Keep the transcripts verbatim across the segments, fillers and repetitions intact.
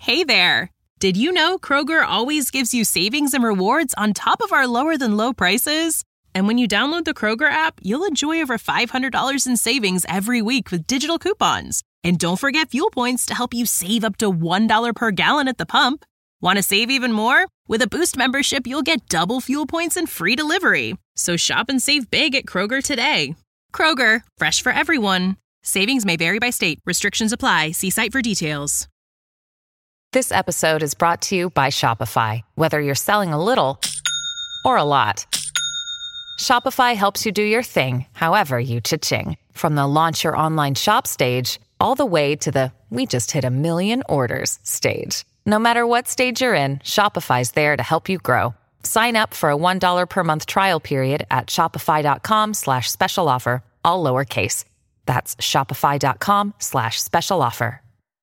Hey there! Did you know Kroger always gives you savings and rewards on top of our lower-than-low prices? And when you download the Kroger app, you'll enjoy over five hundred dollars in savings every week with digital coupons. And don't forget fuel points to help you save up to one dollar per gallon at the pump. Want to save even more? With a Boost membership, you'll get double fuel points and free delivery. So shop and save big at Kroger today. Kroger, fresh for everyone. Savings may vary by state. Restrictions apply. See site for details. This episode is brought to you by Shopify. Whether you're selling a little or a lot, Shopify helps you do your thing, however you cha-ching. From the launch your online shop stage, all the way to the we just hit a million orders stage. No matter what stage you're in, Shopify's there to help you grow. Sign up for a one dollar per month trial period at shopify.com slash special offer, all lowercase. That's shopify.com slash special offer.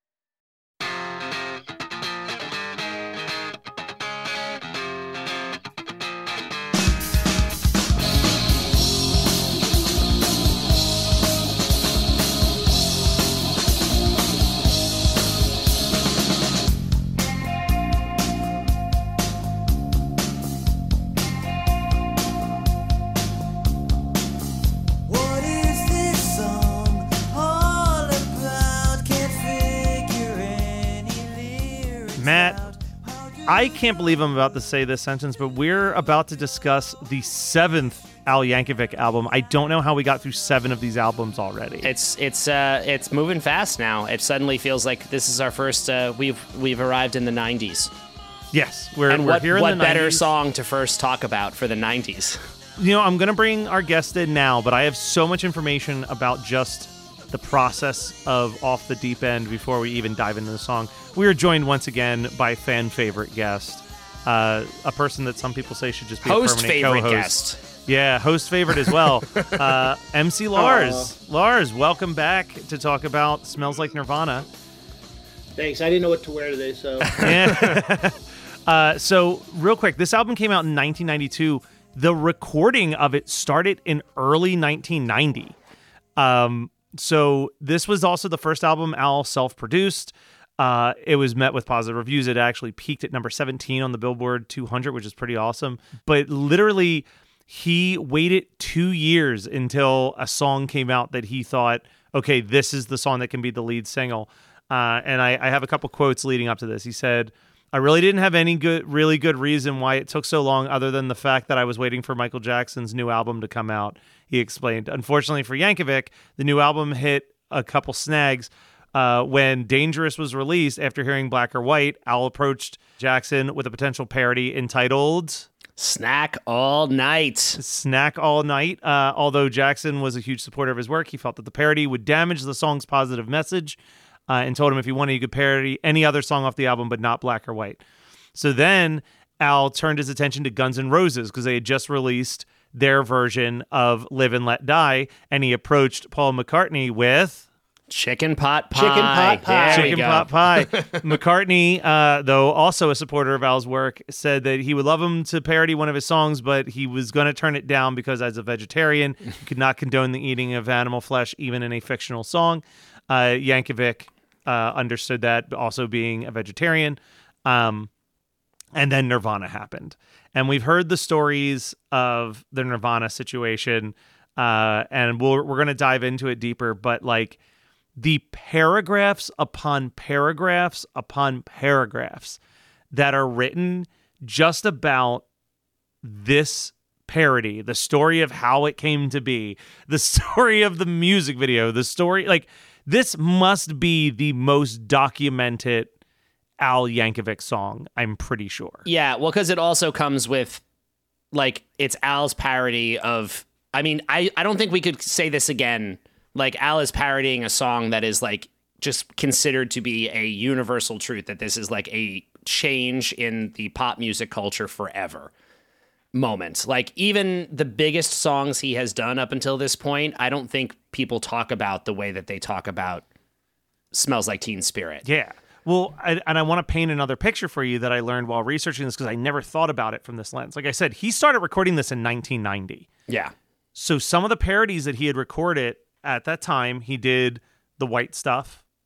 Matt, I can't believe I'm about to say this sentence, but we're about to discuss the seventh Al Yankovic album. I don't know how we got through seven of these albums already. It's it's uh, it's moving fast now. It suddenly feels like this is our first. Uh, we've we've arrived in the nineties. Yes, we're, and we're what, here in what the better nineties. song to first talk about for the nineties? You know, I'm going to bring our guest in now, but I have so much information about just the process of Off the Deep End before we even dive into the song. We are joined once again by fan favorite guest, uh, a person that some people say should just be host a permanent favorite co-host. guest. Yeah, host favorite as well. uh, M C Lars. Aww. Lars, welcome back to talk about Smells Like Nirvana. Thanks. I didn't know what to wear today, so. Yeah. uh, so, real quick, this album came out in nineteen ninety-two. The recording of it started in early nineteen ninety. Um, so, this was also the first album Al self-produced. Uh, it was met with positive reviews. It actually peaked at number seventeen on the Billboard two hundred, which is pretty awesome. But literally, he waited two years until a song came out that he thought, okay, this is the song that can be the lead single. Uh, and I, I have a couple quotes leading up to this. He said, I really didn't have any good, really good reason why it took so long other than the fact that I was waiting for Michael Jackson's new album to come out, he explained. Unfortunately for Yankovic, the new album hit a couple snags. Uh, when Dangerous was released, after hearing Black or White, Al approached Jackson with a potential parody entitled Snack All Night. Snack All Night. Uh, although Jackson was a huge supporter of his work, he felt that the parody would damage the song's positive message uh, and told him if he wanted, he could parody any other song off the album, but not Black or White. So then Al turned his attention to Guns N' Roses because they had just released their version of Live and Let Die, and he approached Paul McCartney with Chicken pot pie. Chicken pot pie. There Chicken we go. pot pie. McCartney, uh, though also a supporter of Al's work, said that he would love him to parody one of his songs, but he was going to turn it down because as a vegetarian, he could not condone the eating of animal flesh, even in a fictional song. Uh, Yankovic uh, understood that, also being a vegetarian. Um, and then Nirvana happened. And we've heard the stories of the Nirvana situation, uh, and we'll, we're going to dive into it deeper, but like, the paragraphs upon paragraphs upon paragraphs that are written just about this parody, the story of how it came to be, the story of the music video, the story, like, this must be the most documented Al Yankovic song, I'm pretty sure. Yeah, well, because it also comes with, like, it's Al's parody of, I mean, I, I don't think we could say this again. Like, Al is parodying a song that is, like, just considered to be a universal truth, that this is, like, a change in the pop music culture forever moment. Like, even the biggest songs he has done up until this point, I don't think people talk about the way that they talk about Smells Like Teen Spirit. Yeah. Well, I, and I want to paint another picture for you that I learned while researching this because I never thought about it from this lens. Like I said, he started recording this in nineteen ninety. Yeah. So some of the parodies that he had recorded at that time, he did the White Stuff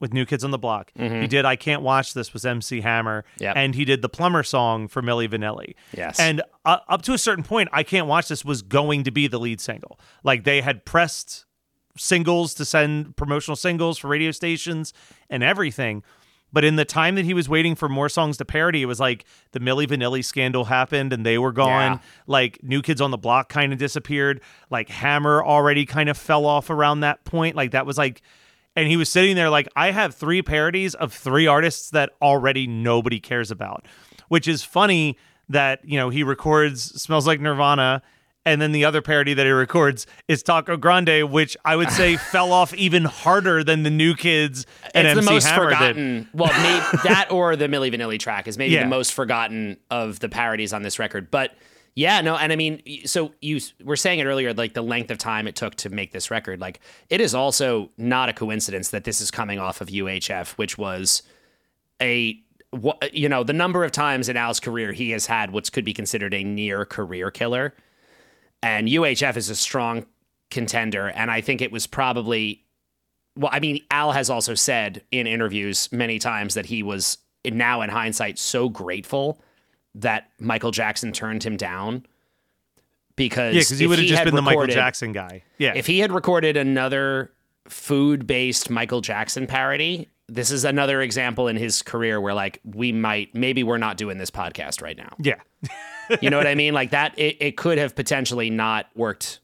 with New Kids on the Block. Mm-hmm. He did I Can't Watch This with M C Hammer. Yep. And he did the Plumber song for Milli Vanilli. Yes. And uh, up to a certain point, I Can't Watch This was going to be the lead single. Like they had pressed singles to send promotional singles for radio stations and everything. But in the time that he was waiting for more songs to parody, it was like the Milli Vanilli scandal happened and they were gone. Yeah. Like New Kids on the Block kind of disappeared. Like Hammer already kind of fell off around that point. Like that was like, and he was sitting there like, I have three parodies of three artists that already nobody cares about, which is funny that, you know, he records Smells Like Nirvana. And then the other parody that he records is Taco Grande, which I would say fell off even harder than the New Kids and it's M C the most Hammer forgotten. did. Well, maybe that or the Milli Vanilli track is maybe Yeah. the most forgotten of the parodies on this record. But yeah, no, and I mean, so you were saying it earlier, like the length of time it took to make this record. Like it is also not a coincidence that this is coming off of U H F, which was a you know the number of times in Al's career he has had what could be considered a near career killer. And U H F is a strong contender. And I think it was probably, well, I mean, Al has also said in interviews many times that he was now in hindsight so grateful that Michael Jackson turned him down. Because Yeah, because he if would have just had been the Michael recorded- Jackson guy. Yeah. If he had recorded another food-based Michael Jackson parody, this is another example in his career where like we might, maybe we're not doing this podcast right now. yeah. You know what I mean? Like that, it, it could have potentially not worked.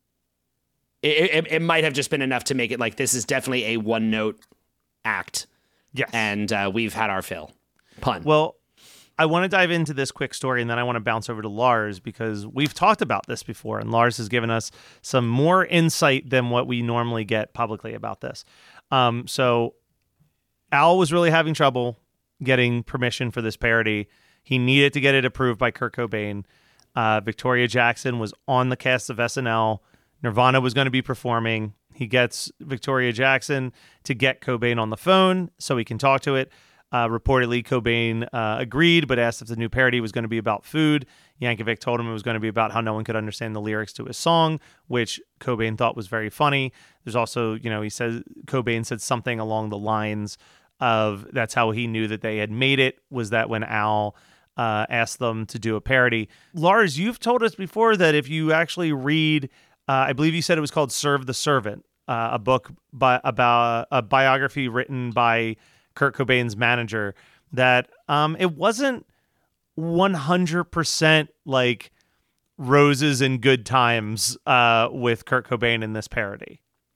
It, it, it might have just been enough to make it like this is definitely a one note act. Yes. And uh, we've had our fill. Pun. Well, I want to dive into this quick story and then I want to bounce over to Lars because we've talked about this before and Lars has given us some more insight than what we normally get publicly about this. Um, so Al was really having trouble getting permission for this parody. He needed to get it approved by Kurt Cobain. Uh, Victoria Jackson was on the cast of S N L. Nirvana was going to be performing. He gets Victoria Jackson to get Cobain on the phone so he can talk to it. Uh, reportedly, Cobain uh, agreed, but asked if the new parody was going to be about food. Yankovic told him it was going to be about how no one could understand the lyrics to his song, which Cobain thought was very funny. There's also, you know, he says Cobain said something along the lines of that's how he knew that they had made it, was that when Al uh, asked them to do a parody. Lars, you've told us before that if you actually read, uh, I believe you said it was called Serve the Servant, uh, a book by, about a biography written by Kurt Cobain's manager, that um, it wasn't one hundred percent like roses and good times uh, with Kurt Cobain in this parody.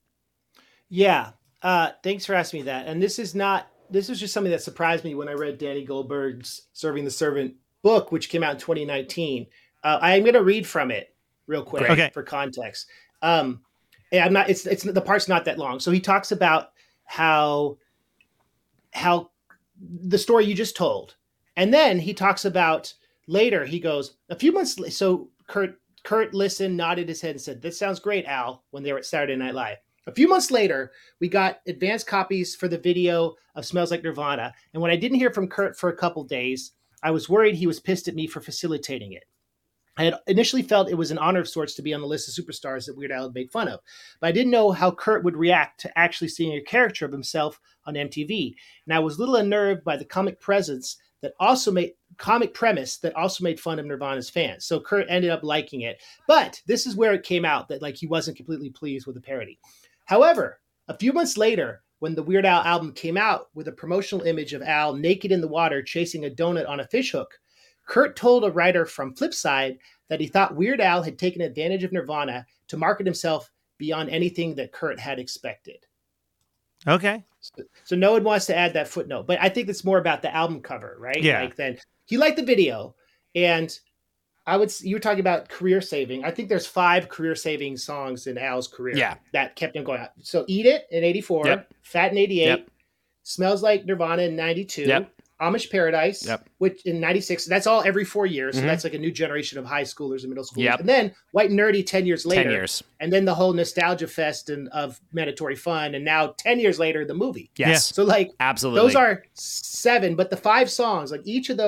Yeah. Uh, thanks for asking me that. And this is not, this was just something that surprised me when I read Danny Goldberg's Serving the Servant book, which came out in twenty nineteen. Uh, I'm going to read from it real quick Okay. for context. Um, and I'm not, it's, it's, the part's not that long. So he talks about how, how the story you just told. And then he talks about later, he goes, a few months, so Kurt, Kurt listened, nodded his head and said, "This sounds great, Al," when they were at Saturday Night Live. A few months later, we got advanced copies for the video of Smells Like Nirvana. And when I didn't hear from Kurt for a couple days, I was worried he was pissed at me for facilitating it. I had initially felt it was an honor of sorts to be on the list of superstars that Weird Al had made fun of, but I didn't know how Kurt would react to actually seeing a caricature of himself on M T V. And I was a little unnerved by the comic presence that also made comic premise that also made fun of Nirvana's fans. So Kurt ended up liking it, but this is where it came out that like he wasn't completely pleased with the parody. However, a few months later, when the Weird Al album came out with a promotional image of Al naked in the water chasing a donut on a fishhook, Kurt told a writer from Flipside that he thought Weird Al had taken advantage of Nirvana to market himself beyond anything that Kurt had expected. Okay. So, so no one wants to add that footnote, but I think it's more about the album cover, right? Yeah. Like then he liked the video, and I would. You were talking about career saving. I think there's five career saving songs in Al's career. Yeah. That kept him going out. So "Eat It" in eighty-four, Yep. "Fat" in eighty-eight, Yep. "Smells Like Nirvana" in ninety-two. Yep. Amish Paradise, Yep. which in ninety-six, that's all every four years. So Mhm. that's like a new generation of high schoolers and middle schoolers. Yep. And then White and Nerdy ten years later. ten years. And then the whole nostalgia fest and of mandatory fun. And now ten years later, the movie. Yes. So like Absolutely. those are seven, but the five songs, like each of those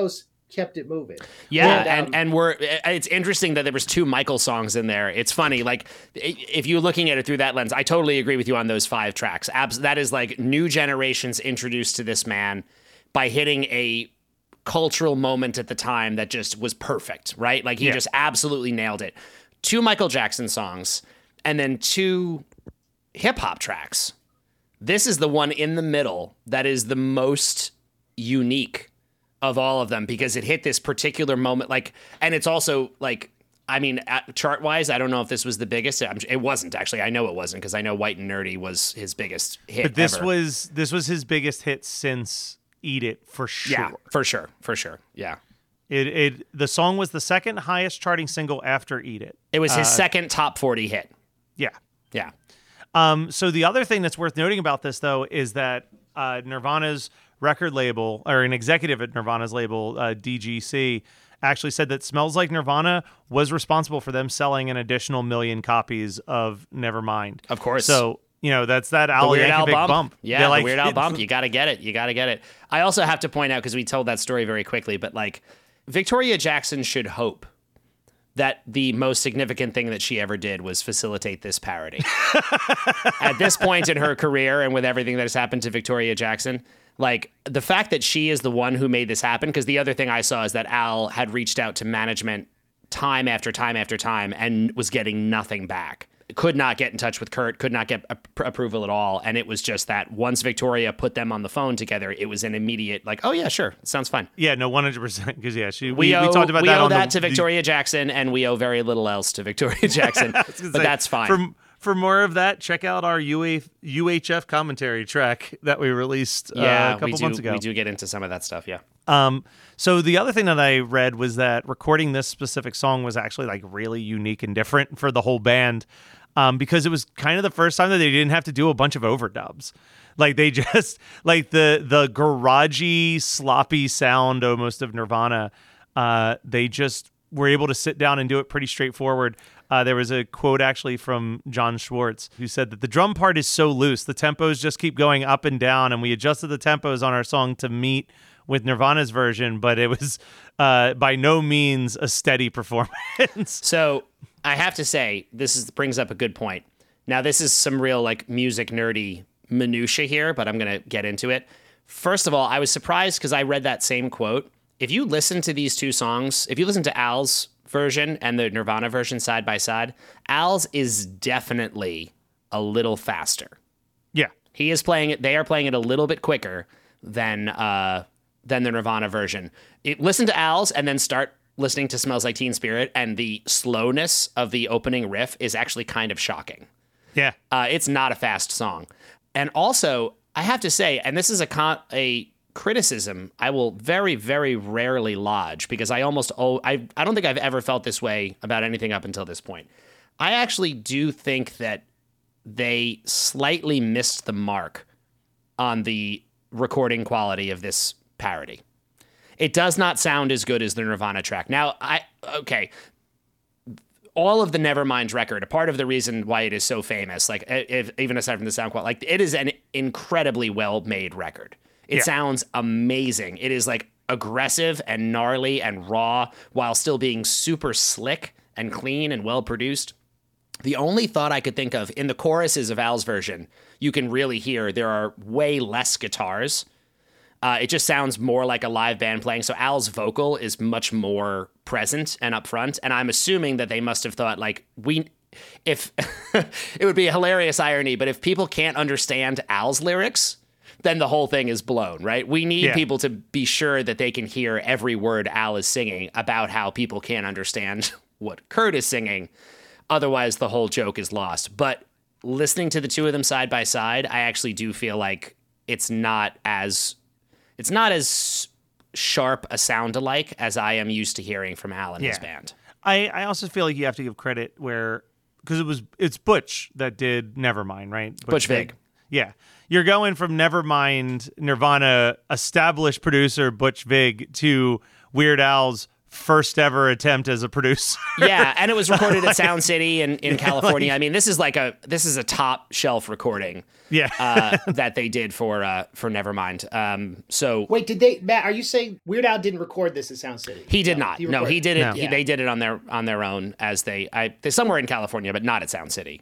kept it moving. Yeah, and and, um, and we're it's interesting that there was two Michael songs in there. It's funny, like if you're looking at it through that lens, I totally agree with you on those five tracks. Abs- that is like new generations introduced to this man by hitting a cultural moment at the time that just was perfect, right? Like he Yeah. just absolutely nailed it. Two Michael Jackson songs, and then two hip hop tracks. This is the one in the middle that is the most unique of all of them because it hit this particular moment. Like, and it's also like, I mean, chart wise, I don't know if this was the biggest. It wasn't actually. I know it wasn't because I know White and Nerdy was his biggest hit. But this ever. was this was his biggest hit since Eat It for sure. Yeah, for sure, for sure. Yeah. It it the song was the second highest charting single after Eat It. It was his Uh, second top forty hit. Yeah. Yeah. Um, so the other thing that's worth noting about this, though, is that uh, Nirvana's record label, or an executive at Nirvana's label, uh, D G C, actually said that Smells Like Nirvana was responsible for them selling an additional million copies of Nevermind. Of course. So, you know, that's that The Al Weird Al Yankovic bump. bump. Yeah, They're like, the Weird Al bump. You got to get it. You got to get it. I also have to point out, because we told that story very quickly, but like Victoria Jackson should hope that the most significant thing that she ever did was facilitate this parody. At this point in her career and with everything that has happened to Victoria Jackson, like the fact that she is the one who made this happen, because the other thing I saw is that Al had reached out to management time after time after time and was getting nothing back. Could not get in touch with Kurt, could not get ap- approval at all. And it was just that once Victoria put them on the phone together, it was an immediate like, oh yeah, sure, sounds fine. Yeah, no, one hundred percent. Because, yeah, she, We, we, owe, we talked about we that owe on that the, to Victoria Jackson, and we owe very little else to Victoria Jackson. I was gonna But say, that's fine. For, for more of that, check out our U A, U H F commentary track that we released uh, yeah, a couple we do, months ago. we do get into some of that stuff, yeah. Um, so the other thing that I read was that recording this specific song was actually like really unique and different for the whole band. Um, because it was kind of the first time that they didn't have to do a bunch of overdubs. Like they just like the the garagey, sloppy sound almost of Nirvana. Uh, they just were able to sit down and do it pretty straightforward. Uh, there was a quote actually from John Schwartz who said that the drum part is so loose, the tempos just keep going up and down, and we adjusted the tempos on our song to meet with Nirvana's version, but it was uh, by no means a steady performance. So I have to say, this is brings up a good point. Now, this is some real like music nerdy minutia here, but I'm going to get into it. First of all, I was surprised because I read that same quote. If you listen to these two songs, if you listen to Al's version and the Nirvana version side by side, Al's is definitely a little faster. Yeah. He is playing it. They are playing it a little bit quicker than uh, than the Nirvana version. It, listen to Al's and then start listening to Smells Like Teen Spirit, and the slowness of the opening riff is actually kind of shocking. Yeah. Uh, it's not a fast song. And also, I have to say, and this is a con- a criticism I will very, very rarely lodge, because I almost oh I I don't think I've ever felt this way about anything up until this point. I actually do think that they slightly missed the mark on the recording quality of this parody. It does not sound as good as the Nirvana track. Now, I okay, all of the Nevermind record, a part of the reason why it is so famous, like if, even aside from the sound quality, like it is an incredibly well-made record. It Yeah. sounds amazing. It is like aggressive and gnarly and raw while still being super slick and clean and well-produced. The only thought I could think of in the choruses of Al's version, you can really hear there are way less guitars. Uh, it just sounds more like a live band playing. So Al's vocal is much more present and upfront. And I'm assuming that they must have thought, like, we, if it would be a hilarious irony, but if people can't understand Al's lyrics, then the whole thing is blown, right? We need Yeah. people to be sure that they can hear every word Al is singing about how people can't understand what Kurt is singing. Otherwise, the whole joke is lost. But listening to the two of them side by side, I actually do feel like it's not as it's not as sharp a sound alike as I am used to hearing from Al and his Yeah. band. I, I also feel like you have to give credit where, because it was it's Butch that did Nevermind, right? Butch Vig. Yeah, you're going from Nevermind, Nirvana, established producer Butch Vig to Weird Al's first ever attempt as a producer. Yeah, and it was recorded at Sound City in, in California. Like, I mean, this is like a this is a top shelf recording. Yeah, uh, that they did for uh, for Nevermind. Um, so wait, did they, Matt? Are you saying Weird Al didn't record this at Sound City? He did no, not. He no, he did it. No. He, Yeah. They did it on their on their own as they. I they're somewhere in California, but not at Sound City.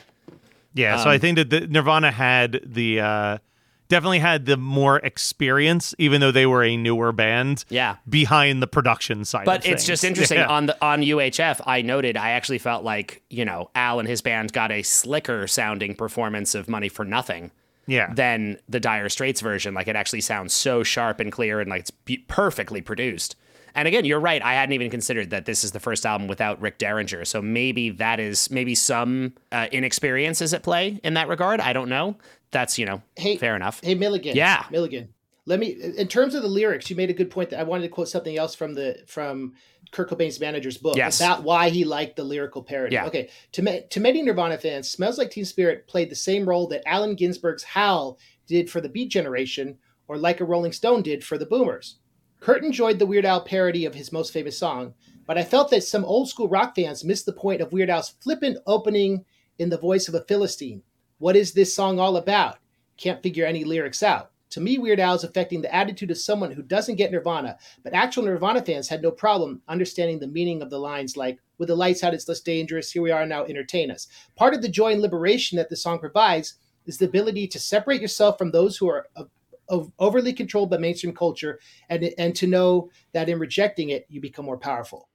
yeah. Um, so I think that the, Nirvana had the uh, definitely had the more experience, even though they were a newer band. Yeah. behind the production side. But of it's things. just interesting Yeah. on the on U H F. I noted I actually felt like you know Al and his band got a slicker sounding performance of Money for Nothing. Yeah. Than the Dire Straits version. Like it actually sounds so sharp and clear and like it's be- perfectly produced. And again, you're right. I hadn't even considered that this is the first album without Rick Derringer. So maybe that is maybe some uh, inexperience is at play in that regard. I don't know. That's, you know, Hey, fair enough. Hey, Milligan. Yeah. Milligan. Let me, in terms of the lyrics, you made a good point that I wanted to quote something else from the, from Kurt Cobain's manager's book Yes. about why he liked the lyrical parody. Yeah. Okay. To, ma- to many Nirvana fans, Smells Like Teen Spirit played the same role that Allen Ginsberg's Howl did for the Beat Generation or Like a Rolling Stone did for the Boomers. Kurt enjoyed the Weird Al parody of his most famous song, but I felt that some old school rock fans missed the point of Weird Al's flippant opening in the voice of a Philistine. What is this song all about? Can't figure any lyrics out. To me, Weird Al is affecting the attitude of someone who doesn't get Nirvana, but actual Nirvana fans had no problem understanding the meaning of the lines like, with the lights out, it's less dangerous, here we are now, entertain us. Part of the joy and liberation that the song provides is the ability to separate yourself from those who are of, of overly controlled by mainstream culture and, and to know that in rejecting it, you become more powerful.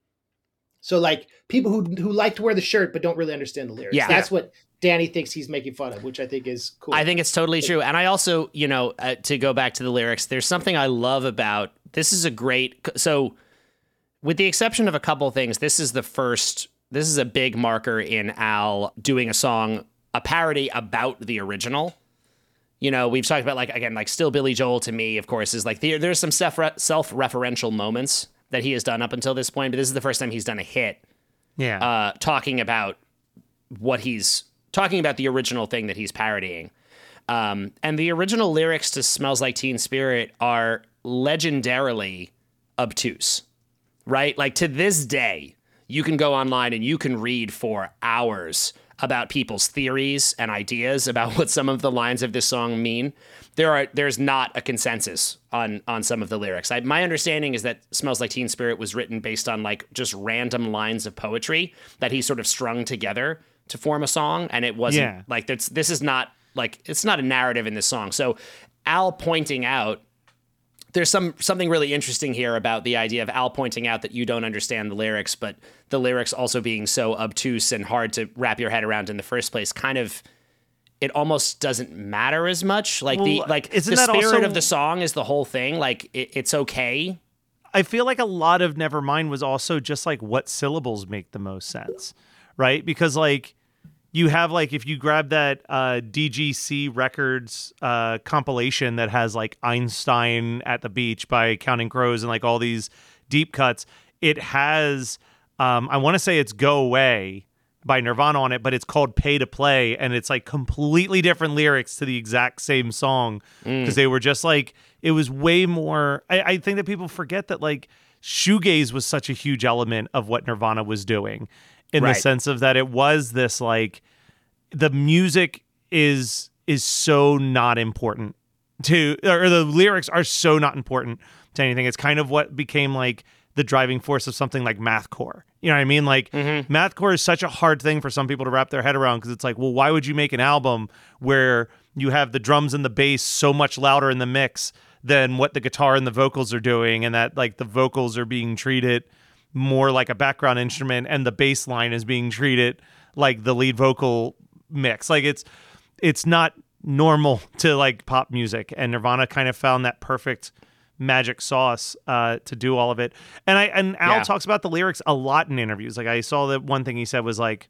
So like people who who like to wear the shirt but don't really understand the lyrics. Yeah. That's what Danny thinks he's making fun of, which I think is cool. I think it's totally true. And I also, you know, uh, to go back to the lyrics, there's something I love about this is a great. So with the exception of a couple things, this is the first, this is a big marker in Al doing a song, a parody about the original. You know, we've talked about like, again, like Still Billy Joel to me, of course, is like the, there's some self self-referential moments that he has done up until this point, but this is the first time he's done a hit Yeah. uh, talking about what he's talking about the original thing that he's parodying. Um, and the original lyrics to Smells Like Teen Spirit are legendarily obtuse, right? Like to this day, you can go online and you can read for hours about people's theories and ideas about what some of the lines of this song mean. There are there's not a consensus on on some of the lyrics. I, my understanding is that Smells Like Teen Spirit was written based on like just random lines of poetry that he sort of strung together to form a song, and it wasn't Yeah. like that's this is not like it's not a narrative in this song. So Al pointing out there's some something really interesting here about the idea of Al pointing out that you don't understand the lyrics, but the lyrics also being so obtuse and hard to wrap your head around in the first place. Kind of, it almost doesn't matter as much. Like the Well, like isn't the that spirit also- of the song is the whole thing. Like it, it's okay. I feel like a lot of Nevermind was also just like what syllables make the most sense, right? Because like you have like if you grab that uh, D G C Records uh, compilation that has like Einstein at the Beach by Counting Crows and like all these deep cuts, it has um, I want to say it's Go Away by Nirvana on it, but it's called Pay to Play, and it's like completely different lyrics to the exact same song because they were just like it was way more. I, I think that people forget that like shoegaze was such a huge element of what Nirvana was doing, in Right. the sense of that it was this like the music is is so not important to, or the lyrics are so not important to anything. It's kind of what became like the driving force of something like mathcore. You know what I mean? Like Mm-hmm. mathcore is such a hard thing for some people to wrap their head around because it's like, well, why would you make an album where you have the drums and the bass so much louder in the mix than what the guitar and the vocals are doing, and that like the vocals are being treated more like a background instrument and the bass line is being treated like the lead vocal mix. Like it's it's not normal to like pop music, and Nirvana kind of found that perfect magic sauce uh to do all of it. And I and Al Yeah. talks about the lyrics a lot in interviews. Like I saw that one thing he said was like,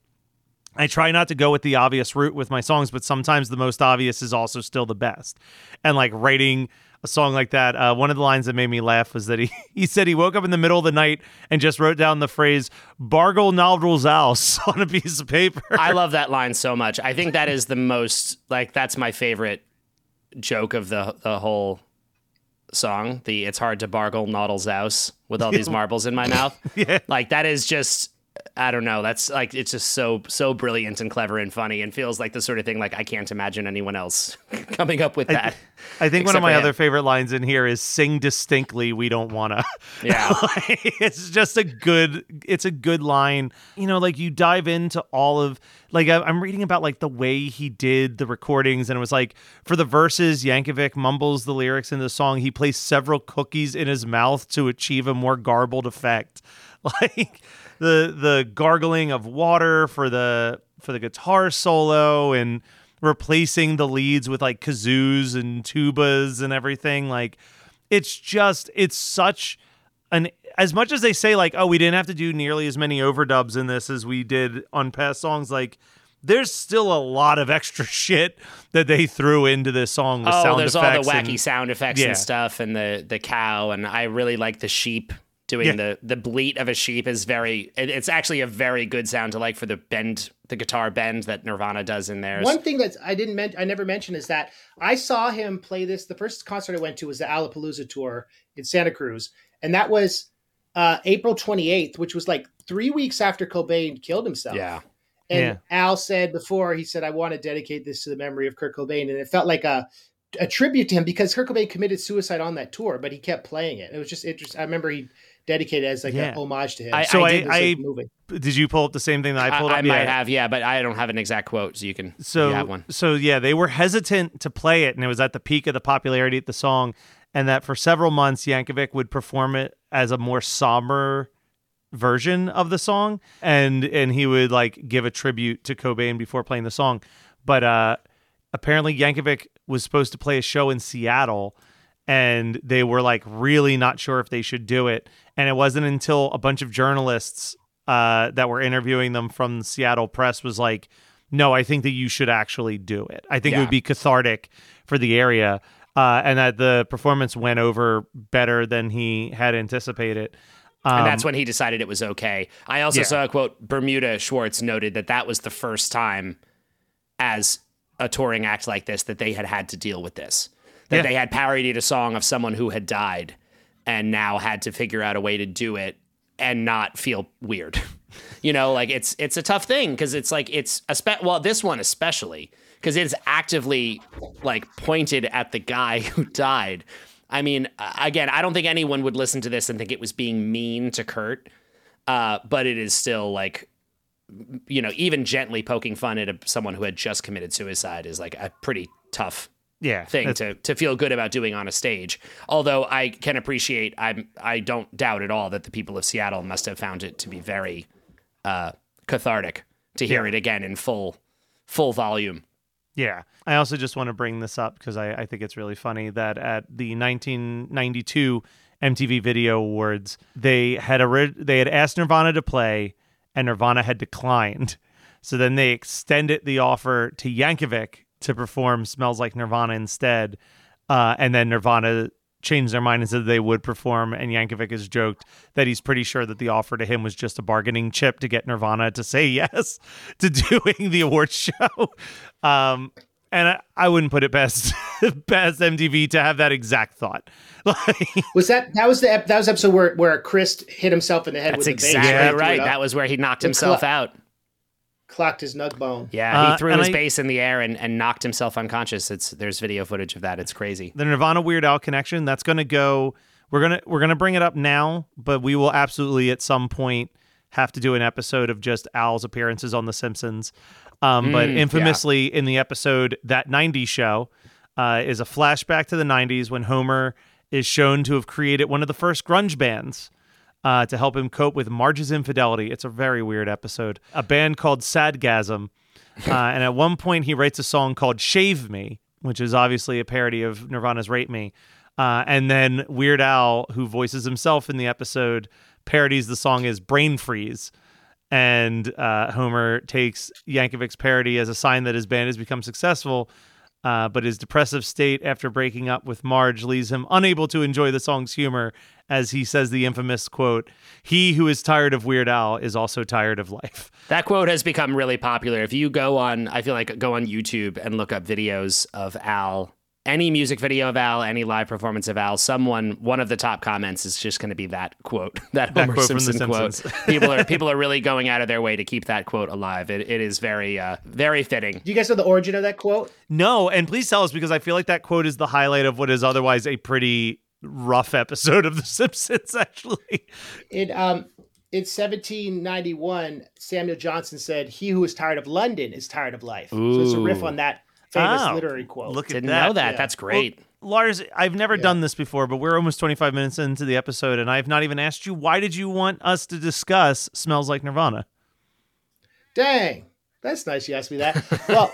I try not to go with the obvious route with my songs, but sometimes the most obvious is also still the best. And like writing a song like that, uh, one of the lines that made me laugh was that he, he said he woke up in the middle of the night and just wrote down the phrase "Bargle Novel's House" on a piece of paper. I love that line so much. I think that is the most like that's my favorite joke of the the whole song, the "It's hard to bargle Naudil's house with all these marbles in my mouth." Yeah. Like that is just, I don't know. That's like, it's just so, so brilliant and clever and funny, and feels like the sort of thing, like I can't imagine anyone else coming up with that. I, I think one of except my for other him. favorite lines in here is "Sing distinctly, we don't wanna." Yeah. Like, it's just a good, it's a good line. You know, like you dive into all of, like I, I'm reading about like the way he did the recordings, and it was like for the verses, Yankovic mumbles the lyrics in the song. He placed several cookies in his mouth to achieve a more garbled effect. Like the the gargling of water for the for the guitar solo, and replacing the leads with like kazoos and tubas and everything. Like it's just it's such an, as much as they say like, oh, we didn't have to do nearly as many overdubs in this as we did on past songs, like there's still a lot of extra shit that they threw into this song with Oh, sound there's effects. all the wacky and, sound effects Yeah. and stuff, and the the cow, and I really like the sheep doing Yeah. the the bleat of a sheep is very. It, it's actually a very good sound to like for the bend, the guitar bend that Nirvana does in theirs. One thing that I didn't mention, I never mentioned, is that I saw him play this. The first concert I went to was the Alapalooza tour in Santa Cruz, and that was uh, April twenty-eighth, which was like three weeks after Cobain killed himself. Yeah. And Yeah. Al said before, he said, "I want to dedicate this to the memory of Kurt Cobain," and it felt like a a tribute to him because Kurt Cobain committed suicide on that tour, but he kept playing it. It was just interesting. I remember he dedicated it as like Yeah. an homage to him. I- So I I, did It was, I, like, moving. did you pull up the same thing that I I, pulled I up? might Yeah. have, yeah, but I don't have an exact quote, so you can. So you have one. so yeah, they were hesitant to play it, and it was at the peak of the popularity of the song, and that for several months Yankovic would perform it as a more somber version of the song, and and he would like give a tribute to Cobain before playing the song. But uh apparently Yankovic was supposed to play a show in Seattle, and they were like really not sure if they should do it, and it wasn't until a bunch of journalists uh that were interviewing them from the Seattle press was like, no, I think that you should actually do it. I think it Yeah. would be cathartic for the area, uh and that the performance went over better than he had anticipated. Um, And that's when he decided it was okay. I also yeah. saw a quote. Bermuda Schwartz noted that that was the first time as a touring act like this that they had had to deal with this. That Yeah. they had parodied a song of someone who had died and now had to figure out a way to do it and not feel weird. You know, like it's it's a tough thing because it's like it's a spe- well, this one especially because it's actively like pointed at the guy who died. I mean, again, I don't think anyone would listen to this and think it was being mean to Kurt, uh, but it is still like, you know, even gently poking fun at a, someone who had just committed suicide is like a pretty tough yeah, thing that's- to, to feel good about doing on a stage. Although I can appreciate, I'm, I don't doubt at all that the people of Seattle must have found it to be very uh, cathartic to hear Yeah. it again in full, full volume. Yeah. I also just want to bring this up because I, I think it's really funny that at the nineteen ninety-two M T V Video Awards, they had a, they had asked Nirvana to play, and Nirvana had declined. So then they extended the offer to Yankovic to perform Smells Like Nirvana instead. Uh, and then Nirvana changed their mind and said they would perform, and Yankovic has joked that he's pretty sure that the offer to him was just a bargaining chip to get Nirvana to say yes to doing the awards show. Um, and I, I wouldn't put it past past M T V to have that exact thought. Like, Was that that was the ep- that was the episode where where Chris hit himself in the head That's with the exactly bass, threw right. it up, That was where he knocked It himself cla- out. clocked his nug bone. Yeah, he Uh, threw and his I- bass in the air and, and knocked himself unconscious. It's there's video footage of that. It's crazy. the Nirvana Weird Al connection, that's going to go, we're going to we're going to bring it up now, but we will absolutely at some point have to do an episode of just Al's appearances on The Simpsons. Um, but Mm, infamously in the episode That nineties Show uh, is a flashback to the nineties when Homer is shown to have created one of the first grunge bands uh, to help him cope with Marge's infidelity. It's a very weird episode. A band called Sadgasm. Uh, and at one point he writes a song called Shave Me, which is obviously a parody of Nirvana's Rape Me. Uh, and then Weird Al, who voices himself in the episode, parodies the song as Brain Freeze. And uh, Homer takes Yankovic's parody as a sign that his band has become successful, uh, but his depressive state after breaking up with Marge leaves him unable to enjoy the song's humor, as he says the infamous quote, "He who is tired of Weird Al is also tired of life." That quote has become really popular. If you go on, I feel like go on YouTube and look up videos of Al any music video of Al, any live performance of Al, someone, one of the top comments is just going to be that quote, that, That Homer quote from The Simpson quote. Simpsons. people are people are really going out of their way to keep that quote alive. It, it is very, uh, very fitting. Do you guys know the origin of that quote? No, and please tell us, because I feel like that quote is the highlight of what is otherwise a pretty rough episode of The Simpsons, actually. In um, in seventeen ninety-one, Samuel Johnson said, "He who is tired of London is tired of life." So it's a riff on that famous Oh, literary quote. Look at Didn't that. know that. Yeah. That's great. Well, Lars, I've never done this before, but we're almost twenty-five minutes into the episode, and I've not even asked you, why did you want us to discuss Smells Like Nirvana? Dang, that's nice you asked me that. Well,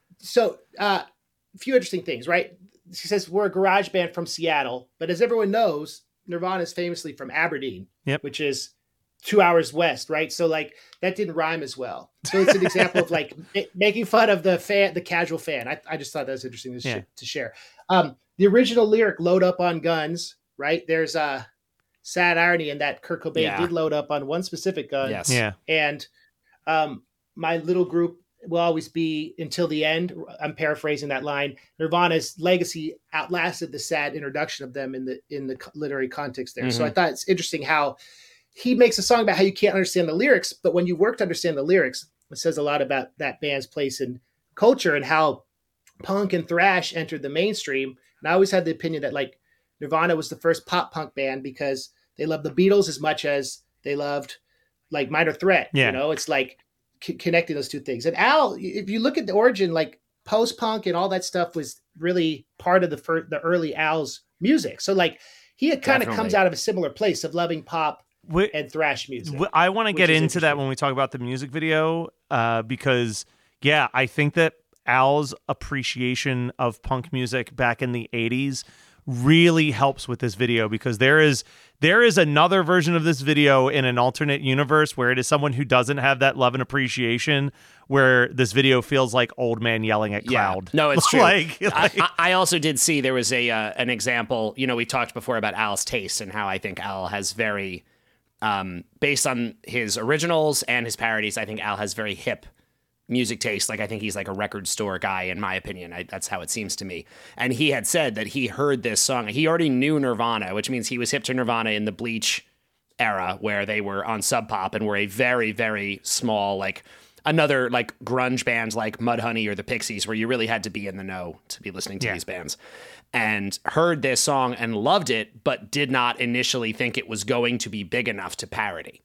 so uh, a few interesting things, right? She says we're a garage band from Seattle, but as everyone knows, Nirvana is famously from Aberdeen, Yep. which is two hours west, right? So like that didn't rhyme as well. So it's an example of like ma- making fun of the fan, the casual fan. I, I just thought that was interesting to, sh- Yeah. to share. Um, the original lyric, "Load up on guns," right? There's a sad irony in that Kurt Cobain Yeah. did load up on one specific gun. Yes. Yeah. And um, my little group will always be until the end. I'm paraphrasing that line. Nirvana's legacy outlasted the sad introduction of them in the in the literary context there. So I thought it's interesting how he makes a song about how you can't understand the lyrics, but when you work to understand the lyrics, it says a lot about that band's place in culture and how punk and thrash entered the mainstream. And I always had the opinion that like Nirvana was the first pop punk band because they loved the Beatles as much as they loved like Minor Threat. Yeah. You know, it's like c- connecting those two things. And Al, if you look at the origin, like post punk and all that stuff was really part of the fir- the early Al's music. So like he kind of comes Definitely. out of a similar place of loving pop Wait, and thrash music. W- I want to which get is into that interesting. when we talk about the music video, uh, because yeah, I think that Al's appreciation of punk music back in the eighties really helps with this video, because there is there is another version of this video in an alternate universe where it is someone who doesn't have that love and appreciation, where this video feels like old man yelling at cloud. Yeah. No, it's true. like, like- I, I also did see there was a uh, an example. You know, we talked before about Al's taste and how I think Al has very, um, based on his originals and his parodies, I think Al has very hip music taste. Like I think he's like a record store guy, in my opinion. I, that's how it seems to me. And he had said that he heard this song. He already knew Nirvana, which means he was hip to Nirvana in the Bleach era, where they were on Sub Pop and were a very, very small, like another like grunge bands like Mudhoney or the Pixies, where you really had to be in the know to be listening to Yeah. these bands. And heard this song and loved it, but did not initially think it was going to be big enough to parody.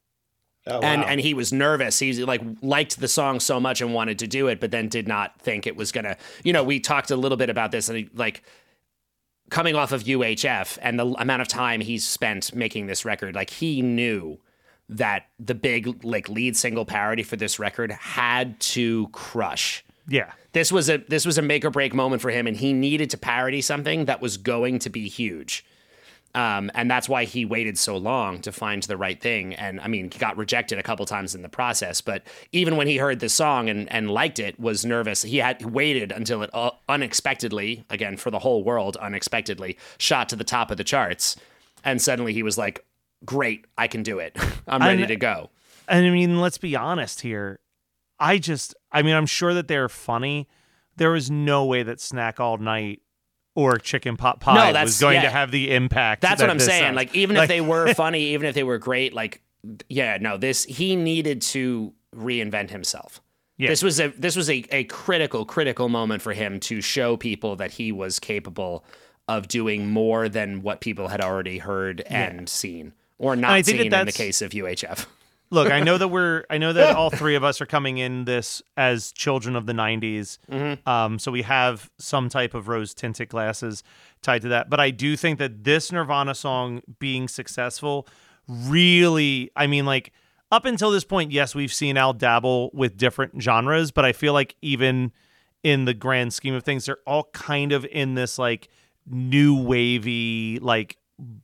Oh, And wow. and he was nervous. He like liked the song so much and wanted to do it, but then did not think it was gonna. You know, we talked a little bit about this, and he, like coming off of U H F and the amount of time he's spent making this record, like he knew that the big like lead single parody for this record had to crush. yeah. This was a this was a make or break moment for him, and he needed to parody something that was going to be huge. Um, and that's why he waited so long to find the right thing. And I mean, he got rejected a couple times in the process, but even when he heard the song and, and liked it, was nervous. He had waited until it uh, unexpectedly, again, for the whole world, unexpectedly shot to the top of the charts. And suddenly he was like, great, I can do it. I'm ready And- to go. And I mean, let's be honest here. I just, I mean, I'm sure that they're funny. There was no way that Snack All Night or Chicken Pot Pie No, that's- was going yeah. to have the impact. That's that what I'm this saying. has. Like, even if they were funny, even if they were great, like, yeah, no, this, he needed to reinvent himself. Yeah. This was a this was a, a critical, critical moment for him to show people that he was capable of doing more than what people had already heard and seen, or not I think that seen in the that's- case of U H F. Look, I know that we're, I know that all three of us are coming in this as children of the nineties. Mm-hmm. Um, so we have some type of rose tinted glasses tied to that. But I do think that this Nirvana song being successful really, I mean, like up until this point, yes, we've seen Al dabble with different genres, but I feel like even in the grand scheme of things, they're all kind of in this like new wavy, like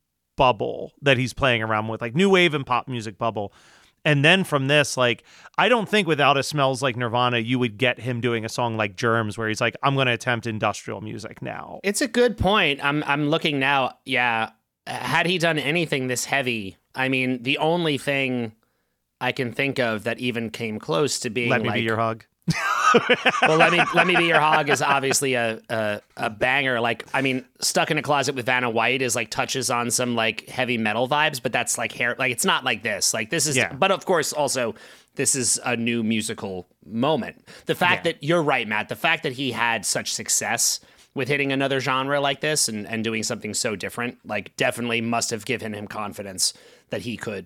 bubble that he's playing around with, like new wave and pop music bubble. And then from this, like, I don't think without a Smells Like Nirvana, you would get him doing a song like Germs, where he's like, I'm going to attempt industrial music now. It's a good point. I'm I'm looking now. Yeah, had he done anything this heavy, I mean, the only thing I can think of that even came close to being Let me like, be your hug. Well, let me let me be your hog is obviously a, a a banger. Like, I mean, Stuck in a Closet with Vanna White is like touches on some like heavy metal vibes, but that's like hair. Like, it's not like this. Like, this is. Yeah. But of course, also, this is a new musical moment. The fact Yeah. that you're right, Matt. The fact that he had such success with hitting another genre like this and, and doing something so different, like, definitely must have given him confidence that he could.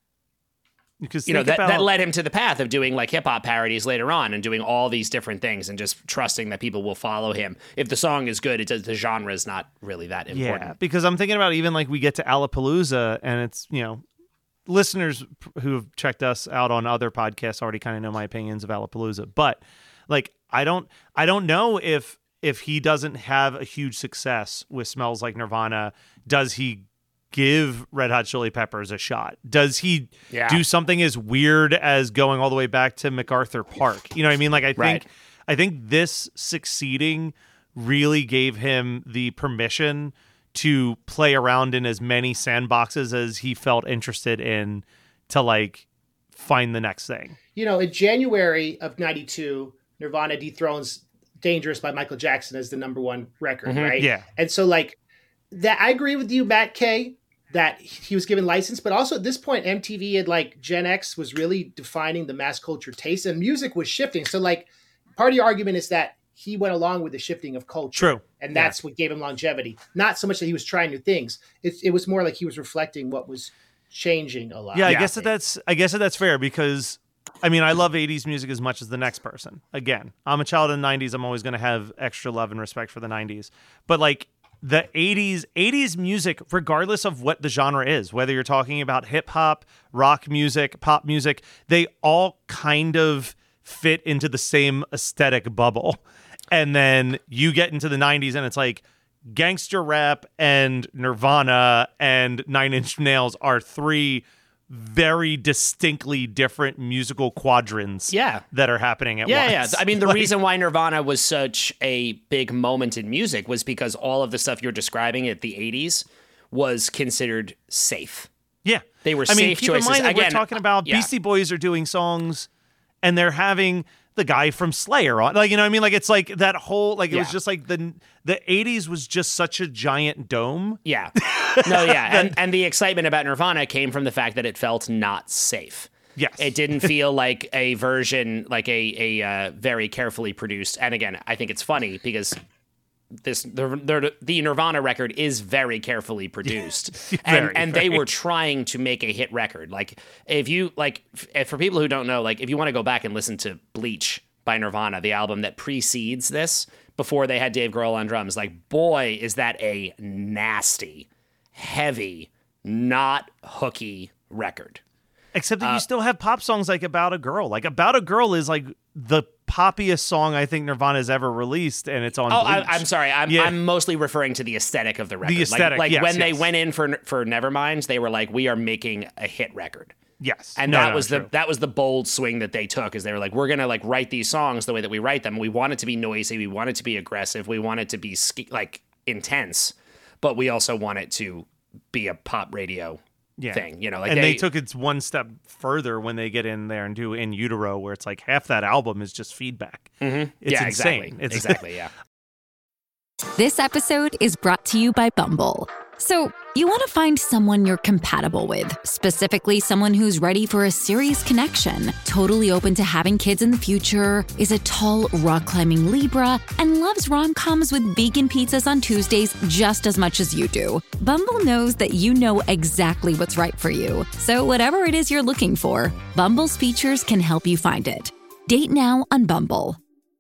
Because You know, think that, about, that led him to the path of doing like hip hop parodies later on and doing all these different things and just trusting that people will follow him. If the song is good, it does, the genre is not really that important. Yeah, because I'm thinking about even like we get to Alapalooza and it's, you know, listeners who have checked us out on other podcasts already kind of know my opinions of Alapalooza. But like, I don't, I don't know if, if he doesn't have a huge success with Smells Like Nirvana, does he give Red Hot Chili Peppers a shot? Does he Yeah. do something as weird as going all the way back to MacArthur Park? You know what I mean? Like, I think, Right. I think this succeeding really gave him the permission to play around in as many sandboxes as he felt interested in to like find the next thing. You know, in January of ninety-two, Nirvana dethrones Dangerous by Michael Jackson as the number one record, right? Yeah. And so like that, I agree with you, Matt K, that he was given license, but also at this point, M T V had like Gen X was really defining the mass culture taste and music was shifting. So like part of your argument is that he went along with the shifting of culture. True. And that's what gave him longevity. Not so much that he was trying new things. It, it was more like he was reflecting what was changing a lot. Yeah, I Yeah. guess that that's I guess that that's fair because I mean, I love eighties music as much as the next person. Again, I'm a child of the nineties. I'm always going to have extra love and respect for the nineties. But like the eighties, eighties music, regardless of what the genre is, whether you're talking about hip hop, rock music, pop music, they all kind of fit into the same aesthetic bubble. And then you get into the nineties and it's like gangster rap and Nirvana and Nine Inch Nails are three very distinctly different musical quadrants Yeah. that are happening at Yeah, once. yeah. I mean, the Like, reason why Nirvana was such a big moment in music was because all of the stuff you're describing at the eighties was considered safe. Yeah. They were I mean, safe keep choices. in mind that Again, we're talking about yeah. Beastie Boys are doing songs and they're having the guy from Slayer on. Like, you know what I mean? Like, it's like that whole, like, it was Yeah. just like the the eighties was just such a giant dome. Yeah. No, yeah. And, and the excitement about Nirvana came from the fact that it felt not safe. Yes. It didn't feel like a version, like a, a uh, very carefully produced. And again, I think it's funny because this the, the, the Nirvana record is very carefully produced. and Very, and they were trying to make a hit record. Like, if you, like, f- for people who don't know, like, if you want to go back and listen to Bleach by Nirvana, the album that precedes this, before they had Dave Grohl on drums, like, boy, is that a nasty, heavy, not hooky record. Except Uh, that you still have pop songs like About a Girl. Like About a Girl is like the poppiest song I think Nirvana has ever released, and it's on Oh, Bleach. I, I'm sorry. I'm, Yeah. I'm mostly referring to the aesthetic of the record. Like- aesthetic, like, yes, when they yes. went in for for Nevermind, they were like, "We are making a hit record," Yes. and No, that no, was the true. that was the bold swing that they took. Is they were like, "We're gonna like write these songs the way that we write them. We want it to be noisy. We want it to be aggressive. We want it to be ski- like intense, but we also want it to be a pop radio." Yeah. thing, you know, like and they, they, took it one step further when they get in there and do In Utero, where it's like half that album is just feedback. It's yeah, insane. exactly, It's exactly, yeah. This episode is brought to you by Bumble. So, you want to find someone you're compatible with, specifically someone who's ready for a serious connection, totally open to having kids in the future, is a tall, rock-climbing Libra, and loves rom-coms with vegan pizzas on Tuesdays just as much as you do. Bumble knows that you know exactly what's right for you. So, whatever it is you're looking for, Bumble's features can help you find it. Date now on Bumble.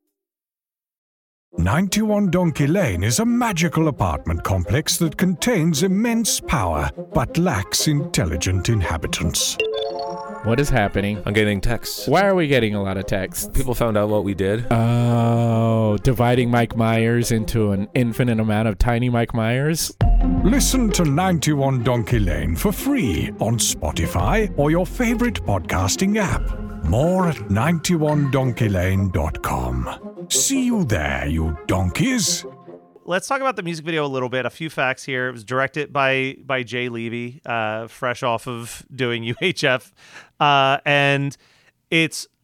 ninety-one Donkey Lane is a magical apartment complex that contains immense power but lacks intelligent inhabitants. What is happening? I'm getting texts. Why are we getting a lot of texts? People found out what we did. Oh, dividing Mike Myers into an infinite amount of tiny Mike Myers? Listen to ninety-one Donkey Lane for free on Spotify or your favorite podcasting app. More at ninety-one donkey lane dot com. See you there, you donkeys. Let's talk about the music video a little bit. A few facts here. It was directed by by Jay Levy, uh, fresh off of doing U H F, uh, and it's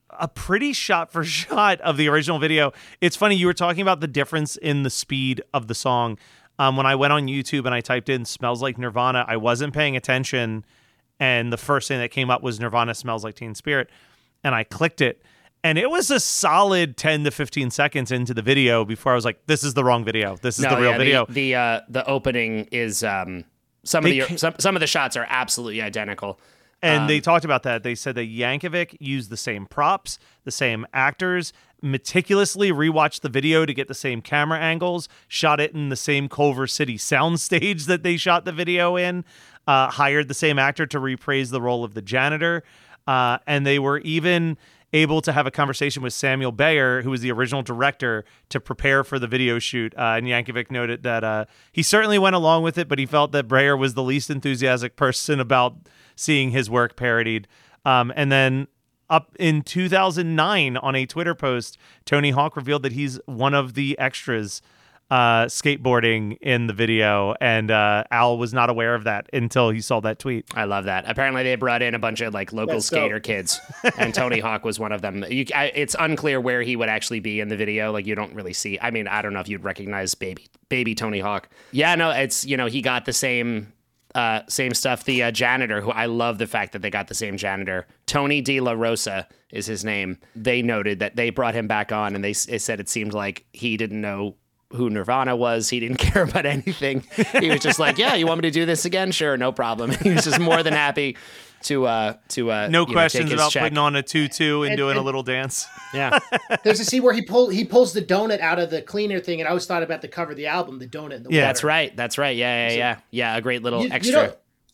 a pretty shot for shot of the original video. It's funny, you were talking about the difference in the speed of the song. Um, when I went on YouTube and I typed in "Smells Like Nirvana," I wasn't paying attention, and the first thing that came up was "Nirvana Smells Like Teen Spirit," and I clicked it, and it was a solid ten to fifteen seconds into the video before I was like, "This is the wrong video. This is no, the real yeah, video." The the, uh, the opening is um, some They of ca- the some some of the shots are absolutely identical. And Um, they talked about that. They said that Yankovic used the same props, the same actors, meticulously rewatched the video to get the same camera angles, shot it in the same Culver City soundstage that they shot the video in, uh, hired the same actor to reprise the role of the janitor. Uh, and they were even able to have a conversation with Samuel Bayer, who was the original director, to prepare for the video shoot. Uh, and Yankovic noted that uh, he certainly went along with it, but he felt that Bayer was the least enthusiastic person about seeing his work parodied. Um, and then up in two thousand nine, on a Twitter post, Tony Hawk revealed that he's one of the extras uh, skateboarding in the video. And uh, Al was not aware of that until he saw that tweet. I love that. Apparently, they brought in a bunch of like local That's skater dope. kids, and Tony Hawk was one of them. You, I, it's unclear where he would actually be in the video. Like, you don't really see. I mean, I don't know if you'd recognize baby, baby Tony Hawk. Yeah, no, it's, you know, he got the same, uh, same stuff. The uh, janitor, who I love the fact that they got the same janitor. Tony De La Rosa is his name. They noted that they brought him back on, and they, they said it seemed like he didn't know who Nirvana was. He didn't care about anything. He was just like, yeah, you want me to do this again? Sure, no problem. He was just more than happy to uh to uh No you know, questions take his about check. putting on a tutu and, And- doing a and- little dance. Yeah. There's a scene where he pull he pulls the donut out of the cleaner thing, and I always thought about the cover of the album, the donut in the Yeah. water. That's right. That's right. Yeah, yeah, yeah. Yeah, a great little You- you extra. know-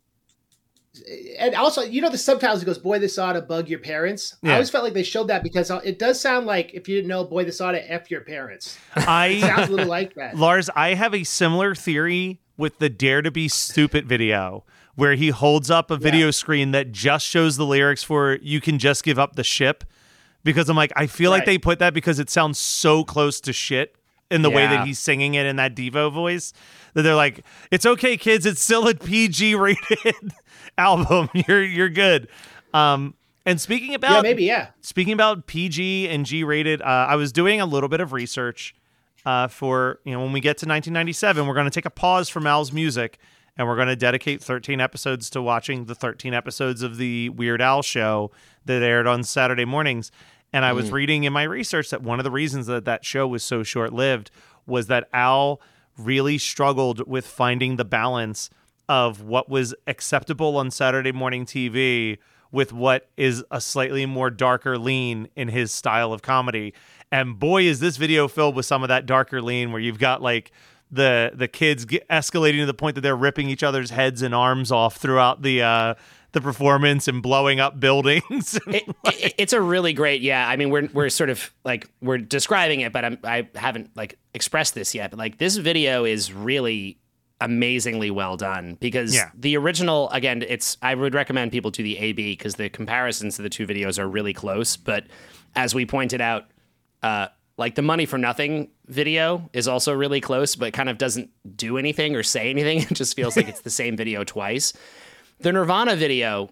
and also, you know, the subtitles, it goes, "Boy, this ought to bug your parents." I Yeah. always felt like they showed that because it does sound like, if you didn't know, "Boy, this ought to F your parents." It I sounds a little like that. Lars, I have a similar theory with the Dare to Be Stupid video, where he holds up a video Yeah. screen that just shows the lyrics for "You Can Just Give Up the Ship," because I'm like, I feel like Right. they put that because it sounds so close to shit in the way Yeah. that he's singing it in that Devo voice, that they're like, it's okay, kids, it's still a P G rated album. You're you're good. Um, and speaking about Yeah, maybe, yeah. Speaking about P G and G rated, uh, I was doing a little bit of research uh, for, you know, when we get to nineteen ninety-seven, we're going to take a pause from Al's music, and we're going to dedicate thirteen episodes to watching the thirteen episodes of the Weird Al show that aired on Saturday mornings. And I was reading in my research that one of the reasons that that show was so short-lived was that Al really struggled with finding the balance of what was acceptable on Saturday morning T V with what is a slightly more darker lean in his style of comedy. And boy, is this video filled with some of that darker lean, where you've got like the the kids get escalating to the point that they're ripping each other's heads and arms off throughout the uh, the performance and blowing up buildings. it, it, it's a really great, yeah. I mean, we're we're sort of like we're describing it, but I'm, I haven't like expressed this yet. But like this video is really amazingly well done because Yeah. the original, again, it's I would recommend people to the A B because the comparisons to the two videos are really close. But as we pointed out, uh, like the Money for Nothing video is also really close, but kind of doesn't do anything or say anything. It just feels like it's the same video twice. The Nirvana video,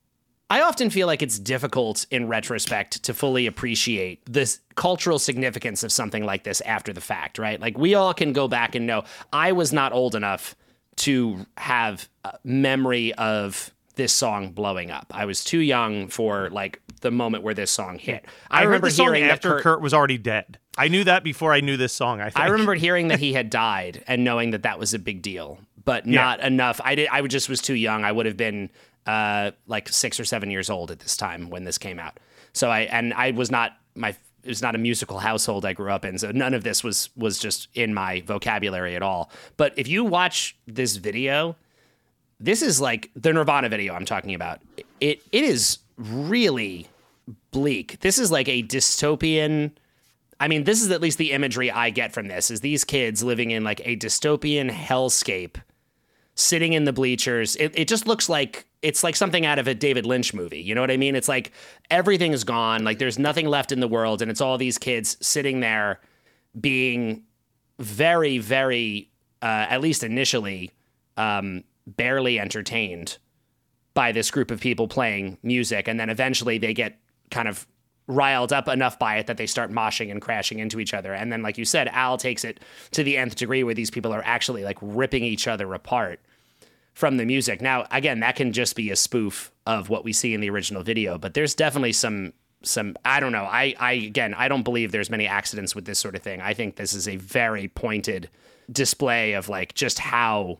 I often feel like it's difficult in retrospect to fully appreciate the cultural significance of something like this after the fact, right? Like we all can go back and know I was not old enough to have a memory of this song blowing up. I was too young for like the moment where this song hit. I, I remember heard the song hearing that after Kurt, Kurt was already dead. I knew that before I knew this song. I think. I remembered hearing that he had died and knowing that that was a big deal, but Yeah. not enough. I did. I just was too young. I would have been uh, like six or seven years old at this time when this came out. So I and I was not my. It was not a musical household I grew up in, so none of this was was just in my vocabulary at all. But if you watch this video, this is like the Nirvana video I'm talking about. It it is really bleak. This is like a dystopian. I mean, this is at least the imagery I get from this, is these kids living in like a dystopian hellscape, sitting in the bleachers. It, it just looks like it's like something out of a David Lynch movie. You know what I mean? It's like everything is gone. Like there's nothing left in the world. And it's all these kids sitting there being very, very, uh, at least initially, um, barely entertained by this group of people playing music. And then eventually they get kind of riled up enough by it that they start moshing and crashing into each other. And then, like you said, Al takes it to the nth degree where these people are actually like ripping each other apart from the music. Now, again, that can just be a spoof of what we see in the original video, but there's definitely some, some, I don't know. I, I, again, I don't believe there's many accidents with this sort of thing. I think this is a very pointed display of like just how,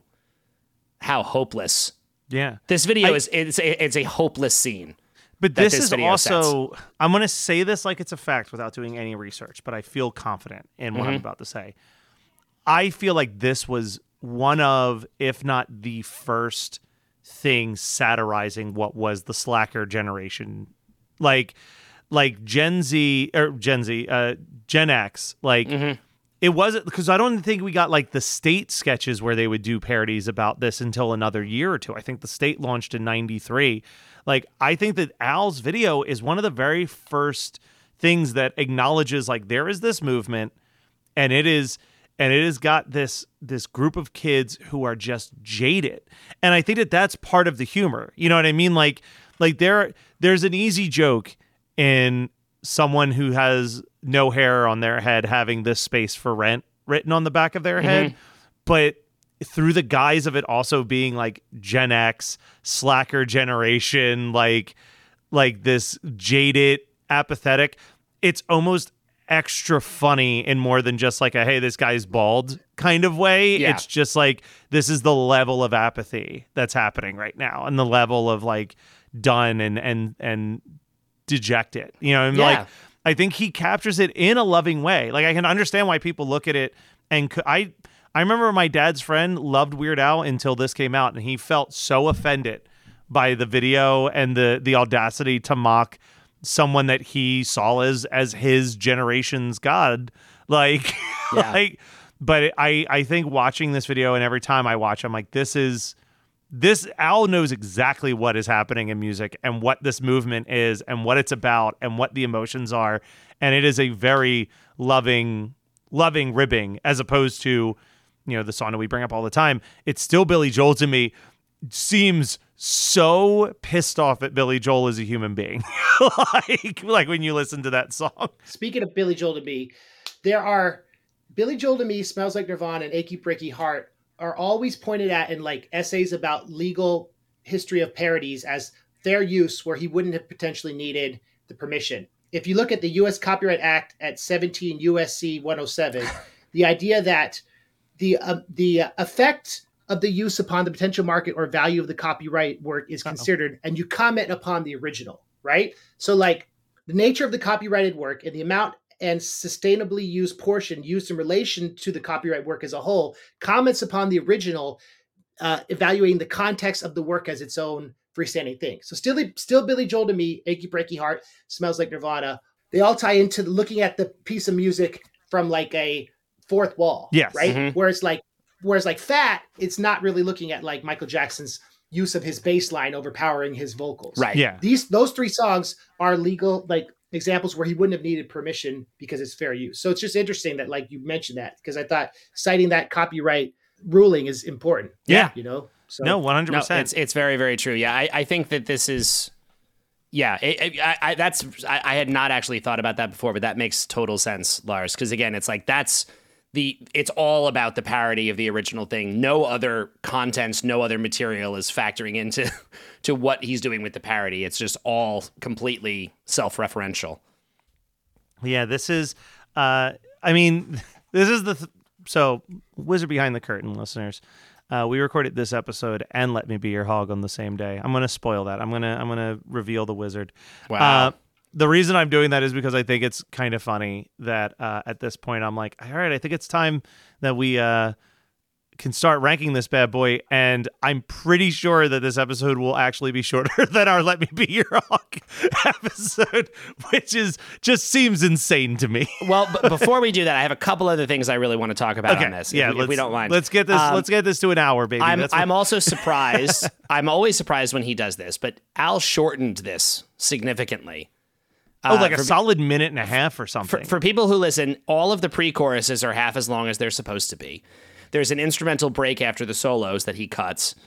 how hopeless. Yeah. This video I, is, it's a, it's a hopeless scene. But this, this is video also, sets. I'm going to say this like it's a fact without doing any research, but I feel confident in what Mm-hmm. I'm about to say. I feel like this was one of, if not the first thing satirizing what was the slacker generation. Like, like Gen Z, or Gen Z, uh, Gen X, like, Mm-hmm. it wasn't, because I don't think we got like the State sketches where they would do parodies about this until another year or two. I think the State launched in ninety-three. Like, I think that Al's video is one of the very first things that acknowledges like there is this movement, and it is, and it has got this this group of kids who are just jaded. And I think that that's part of the humor. You know what I mean? Like, like there there's an easy joke in someone who has no hair on their head having this space for rent written on the back of their Mm-hmm. head, but through the guise of it also being like Gen X, slacker generation, like like this jaded, apathetic, it's almost extra funny in more than just like a hey, this guy's bald kind of way. Yeah. It's just like this is the level of apathy that's happening right now, and the level of like done and and and dejected. You know, and Yeah. like I think he captures it in a loving way. Like I can understand why people look at it, and c- I I remember my dad's friend loved Weird Al until this came out, and he felt so offended by the video and the the audacity to mock someone that he saw as as his generation's god. Like, Yeah. like, but I I think watching this video, and every time I watch, I'm like, this is this Al knows exactly what is happening in music and what this movement is and what it's about and what the emotions are, and it is a very loving loving ribbing as opposed to, you know, the song that we bring up all the time. It's still Billy Joel to me. Seems so pissed off at Billy Joel as a human being. like, like when you listen to that song. Speaking of Billy Joel to me, there are Billy Joel to me, Smells Like Nirvana, and Achy Breaky Heart are always pointed at in like essays about legal history of parodies as fair use where he wouldn't have potentially needed the permission. If you look at the U S Copyright Act at seventeen U S C one oh seven, the idea that the uh, the effect of the use upon the potential market or value of the copyright work is considered, and you comment upon the original, right? So like the nature of the copyrighted work and the amount and sustainably used portion used in relation to the copyright work as a whole comments upon the original, uh, evaluating the context of the work as its own freestanding thing. So still, still Billy Joel to me, Achy Breaky Heart, Smells Like Nirvana, they all tie into looking at the piece of music from like a fourth wall, Yes. right? Mhm. Whereas like, whereas like Fat, it's not really looking at like Michael Jackson's use of his bass line overpowering his vocals. Right. Yeah. These, those three songs are legal, like examples where he wouldn't have needed permission because it's fair use. So it's just interesting that like you mentioned that, because I thought citing that copyright ruling is important. Yeah. You know? So No, one hundred No, percent. it's it's very very true. Yeah, I, I think that this is, yeah, it, it, I, I that's I, I had not actually thought about that before, but that makes total sense, Lars. Because again, it's like that's the it's all about the parody of the original thing. No other contents, no other material is factoring into to what he's doing with the parody. It's just all completely self-referential. Yeah, this is, uh, I mean, this is the, th- so Wizard Behind the Curtain listeners, uh, we recorded this episode and Let Me Be Your Hog on the same day. I'm going to spoil that. I'm going to, I'm going to reveal the wizard. Wow. Uh, the reason I'm doing that is because I think it's kind of funny that uh, at this point I'm like, all right, I think it's time that we uh, can start ranking this bad boy. And I'm pretty sure that this episode will actually be shorter than our Let Me Be Your Hawk episode, which is just seems insane to me. Well, b- before we do that, I have a couple other things I really want to talk about Okay, on this. yeah, if, we, if we let's- don't mind. Let's get this. Um, let's get this to an hour, baby. I'm That's what- I'm also surprised. I'm always surprised when he does this, but Al shortened this significantly. oh, Uh, like a for, solid minute and a half or for, something. for people who listen, all of the pre-choruses are half as long as they're supposed to be. There's an instrumental break after the solos that he cuts.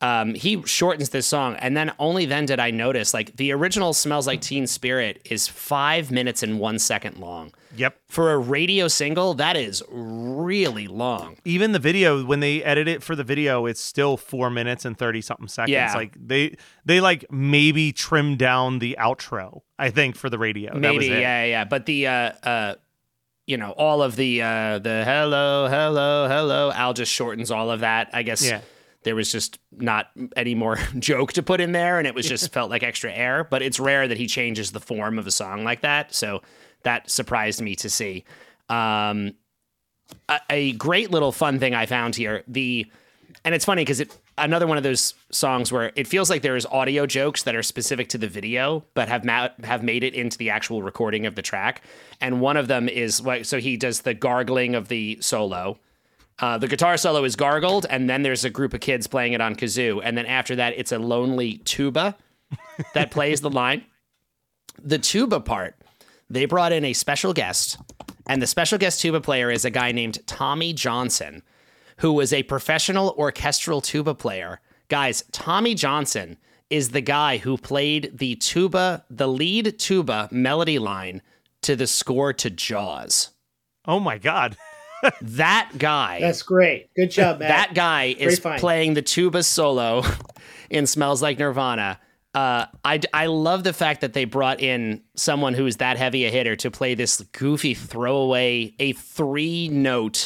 Um, he shortens this song, and then only then did I notice, like, the original Smells Like Teen Spirit is five minutes and one second long. Yep. For a radio single, that is really long. Even the video, when they edit it for the video, it's still four minutes and thirty something seconds. Yeah. Like they, they like maybe trimmed down the outro, I think, for the radio. Maybe, that was it. yeah, yeah. But the, uh, uh, you know, all of the, uh, the hello, hello, hello, Al just shortens all of that. I guess Yeah. there was just not any more joke to put in there, and it was just felt like extra air. But it's rare that he changes the form of a song like that. So that surprised me to see. Um, a, a great little fun thing I found here. The and it's funny because it another one of those songs where it feels like there is audio jokes that are specific to the video, but have ma- have made it into the actual recording of the track. And one of them is like, so he does the gargling of the solo. Uh, the guitar solo is gargled, and then there's a group of kids playing it on kazoo, and then after that, it's a lonely tuba that plays the line. The tuba part, they brought in a special guest, and the special guest tuba player is a guy named Tommy Johnson, who was a professional orchestral tuba player. Guys, Tommy Johnson is the guy who played the tuba, the lead tuba melody line to the score to Jaws. Oh my God. That guy. That's great. Good job, Matt. That guy Great is find. playing the tuba solo in Smells Like Nirvana. Uh, I, I love the fact that they brought in someone who is that heavy a hitter to play this goofy throwaway, a three-note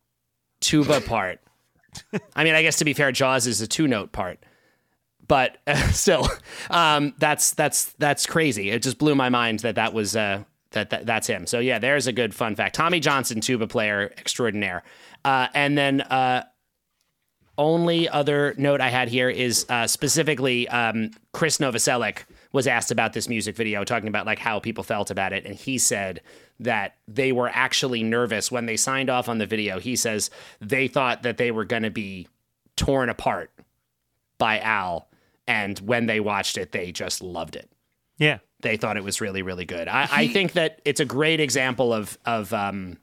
tuba part. I mean, I guess to be fair, Jaws is a two-note part. But uh, still, um, that's that's that's crazy. It just blew my mind that that was... Uh, That, that that's him. So yeah, there's a good fun fact. Tommy Johnson, tuba player extraordinaire. Uh, and then uh, only other note I had here is uh, specifically um, Chris Novoselic was asked about this music video, talking about like how people felt about it, and he said that they were actually nervous when they signed off on the video. He says they thought that they were going to be torn apart by Al, and when they watched it, they just loved it. Yeah. They thought it was really, really good. I, I think that it's a great example of of um,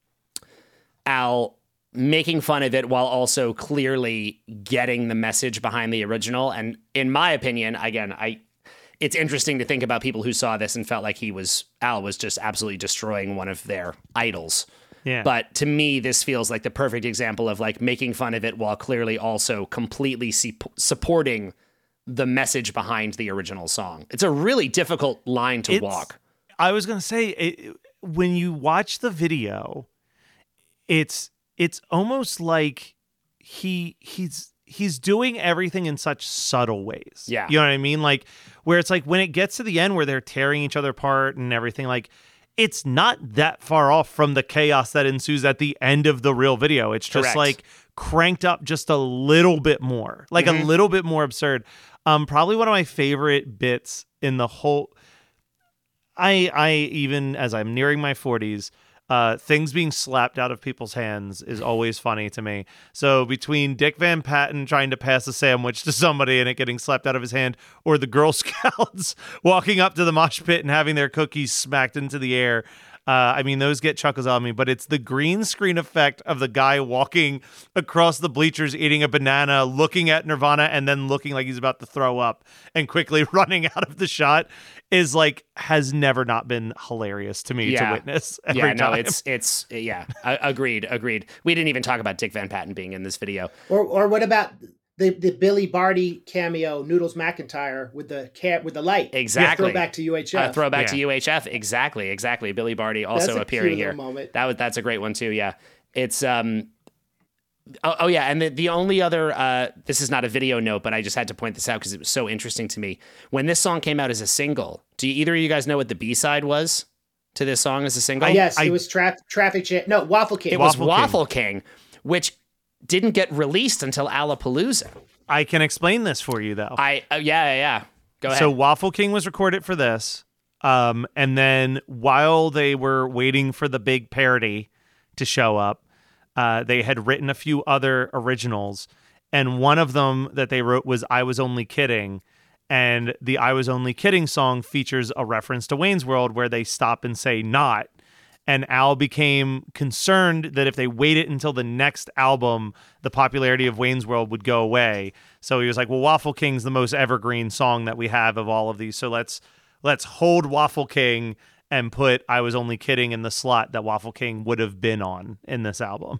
Al making fun of it while also clearly getting the message behind the original. And in my opinion, again, I it's interesting to think about people who saw this and felt like he was Al was just absolutely destroying one of their idols. Yeah. But to me, this feels like the perfect example of like making fun of it while clearly also completely su- supporting the message behind the original song. It's a really difficult line to It's- walk. I was gonna say it, when you watch the video, it's it's almost like he he's he's doing everything in such subtle ways. Yeah. You know what I mean? Like where it's like when it gets to the end where they're tearing each other apart and everything, like it's not that far off from the chaos that ensues at the end of the real video. It's just Correct. like cranked up just a little bit more, like Mm-hmm. a little bit more absurd. Um, probably one of my favorite bits in the whole. I I even as I'm nearing my forties, uh, things being slapped out of people's hands is always funny to me. So between Dick Van Patten trying to pass a sandwich to somebody and it getting slapped out of his hand, or the Girl Scouts walking up to the mosh pit and having their cookies smacked into the air. Uh, I mean, those get chuckles on me, but it's the green screen effect of the guy walking across the bleachers, eating a banana, looking at Nirvana, and then looking like he's about to throw up and quickly running out of the shot is like, has never not been hilarious to me Yeah. to witness every Yeah, no, time. it's it's yeah. I, agreed, agreed. We didn't even talk about Dick Van Patten being in this video. Or or what about the, the Billy Barty cameo, Noodles McIntyre with the cat with the light? Exactly. Throwback to U H F. Uh, throwback to Yeah. U H F. Exactly, exactly. Billy Barty also That's a appearing cute here. little moment. That was that's a great one too. Yeah, it's um. Oh, oh yeah, and the, the only other uh, this is not a video note, but I just had to point this out because it was so interesting to me. When this song came out as a single, do you, either of you guys know what the B side was to this song as a single? Uh, yes, I- it was tra- Traffic Jam. No, Waffle King. It was Waffle Waffle King, which didn't get released until Alapalooza. I can explain this for you though. I uh, yeah yeah yeah. Go ahead. So Waffle King was recorded for this. Um, and then while they were waiting for the big parody to show up, uh, they had written a few other originals. And one of them that they wrote was I Was Only Kidding. And the I Was Only Kidding song features a reference to Wayne's World where they stop and say not. And Al became concerned that if they waited until the next album, the popularity of Wayne's World would go away. So he was like, well, Waffle King's the most evergreen song that we have of all of these. So let's let's hold Waffle King and put I Was Only Kidding in the slot that Waffle King would have been on in this album.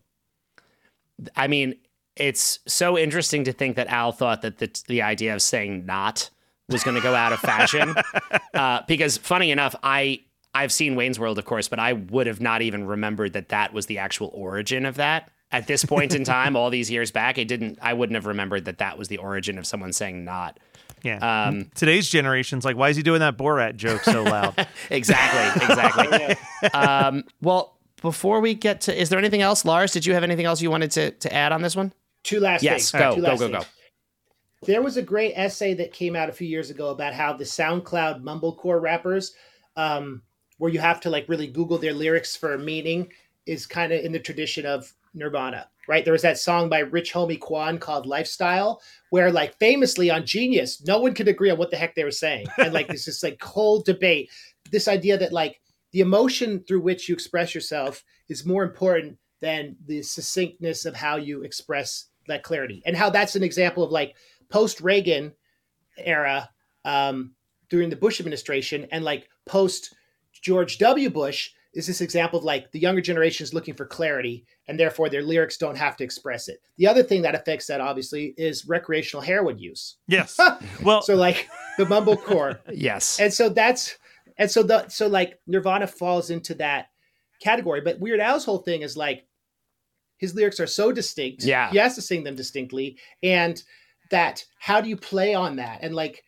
I mean, it's so interesting to think that Al thought that the, the idea of saying not was going to go out of fashion. uh, because funny enough, I... I've seen Wayne's World, of course, but I would have not even remembered that that was the actual origin of that. At this point in time, all these years back, it didn't. I wouldn't have remembered that that was the origin of someone saying "not." Yeah. Um, Today's generation's like, why is he doing that Borat joke so loud? exactly. Exactly. um, well, before we get to, is there anything else, Lars? Did you have anything else you wanted to to add on this one? Two last yes, things. Go, Two go, last go, things. go. There was a great essay that came out a few years ago about how the SoundCloud mumblecore rappers. Um, where you have to like really Google their lyrics for meaning is kind of in the tradition of Nirvana, right? There was that song by Rich Homie Quan called Lifestyle, where like famously on Genius, no one could agree on what the heck they were saying. And like, this is like whole debate, this idea that like the emotion through which you express yourself is more important than the succinctness of how you express that clarity, and how that's an example of like post-Reagan era um, during the Bush administration and like post George W. Bush is this example of like the younger generation is looking for clarity and therefore their lyrics don't have to express it. The other thing that affects that obviously is recreational heroin use. Yes. Well, so like the mumblecore. Yes. And so that's, and so the, so like Nirvana falls into that category, but Weird Al's whole thing is like his lyrics are so distinct. Yeah. He has to sing them distinctly. And that, how do you play on that? And like,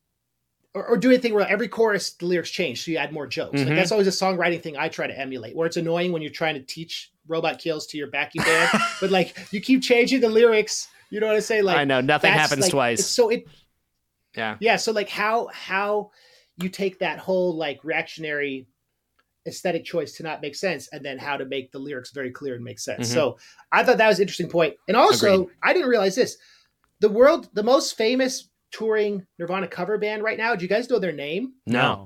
Or, or do anything where every chorus, the lyrics change, so you add more jokes. Mm-hmm. Like that's always a songwriting thing I try to emulate, where it's annoying when you're trying to teach Robot Kills to your backing band, but like you keep changing the lyrics. You know what I say? Like I know nothing happens like, twice. It's so it, yeah, yeah. So like how how you take that whole like reactionary aesthetic choice to not make sense, and then how to make the lyrics very clear and make sense. Mm-hmm. So I thought that was an interesting point. And also, Agreed. I didn't realize this: the world, the most famous touring Nirvana cover band right now. Do you guys know their name? no,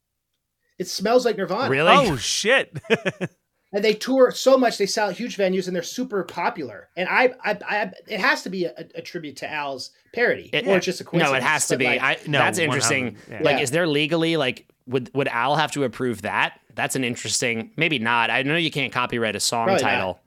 It Smells Like Nirvana. really? oh shit. And they tour so much, they sell at huge venues, and they're super popular. And I, I, I it has to be a, a tribute to Al's parody, It- or it's just a coincidence. No, it has to but, be. like, I, No, that's interesting. one hundred, Like, yeah. is there legally like would would Al have to approve that? That's an interesting. Maybe not. I know you can't copyright a song Probably title,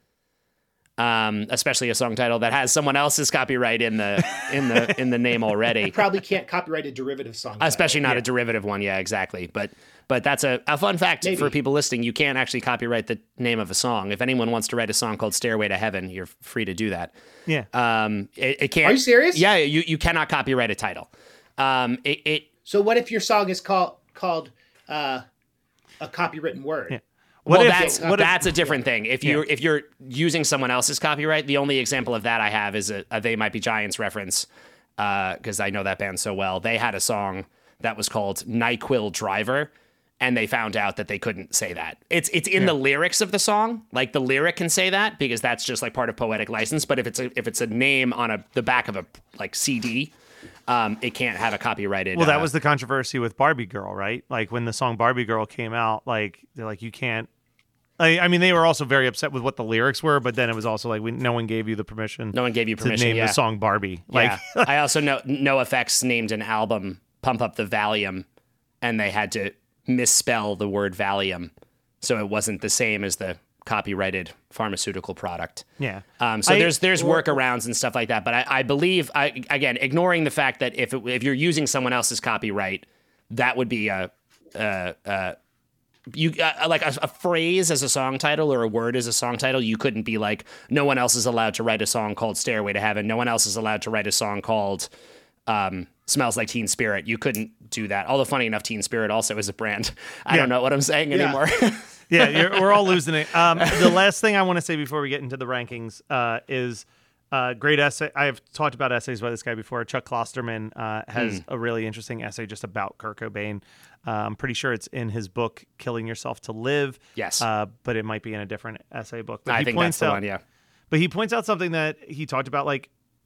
um, especially a song title that has someone else's copyright in the in the in the name already. probably can't copyright a derivative song. title. Especially not a derivative one. Yeah, exactly. But but that's a, a fun fact Maybe. for people listening. You can't actually copyright the name of a song. If anyone wants to write a song called "Stairway to Heaven," you're free to do that. Yeah. Um, it, it can't. Are you serious? Yeah, you you cannot copyright a title. Um, it, it So what if your song is called called uh, a copywritten word? Yeah. What well, if- that's what if- that's a different thing. If you are if you're using someone else's copyright, the only example of that I have is a, a They Might Be Giants reference, because I know that band so well. They had a song that was called NyQuil Driver, and they found out that they couldn't say that. It's it's in the lyrics of the song, like the lyric can say that because that's just like part of poetic license. But if it's a if it's a name on a the back of a like C D. Um, it can't have a copyrighted. Well, that uh, was the controversy with Barbie Girl, right? Like when the song Barbie Girl came out, like they're like, you can't. I, I mean, they were also very upset with what the lyrics were, but then it was also like, we, no one gave you the permission. No one gave you permission, to name yeah. the song Barbie. Like, yeah. I also know NoFX named an album "Pump Up the Valium," and they had to misspell the word Valium, so it wasn't the same as the copyrighted pharmaceutical product. yeah. Um, so I- there's there's workarounds and stuff like that. But I, I believe, I, again, ignoring the fact that if it, if you're using someone else's copyright, that would be a, a, a you uh, like a, a phrase as a song title or a word as a song title. You couldn't be like, no one else is allowed to write a song called "Stairway to Heaven." No one else is allowed to write a song called um, "Smells Like Teen Spirit." You couldn't do that. Although, funny enough, Teen Spirit also is a brand. I Yeah. don't know what I'm saying Yeah. anymore. yeah, you're, we're all losing it. Um, the last thing I want to say before we get into the rankings uh, is uh, great essay. I've talked about essays by this guy before. Chuck Klosterman uh, has Hmm. a really interesting essay just about Kurt Cobain. Uh, I'm pretty sure it's in his book, Killing Yourself to Live. Yes. Uh, but it might be in a different essay book. But I he think points that's the out, one. Yeah. But he points out something that he talked about, like,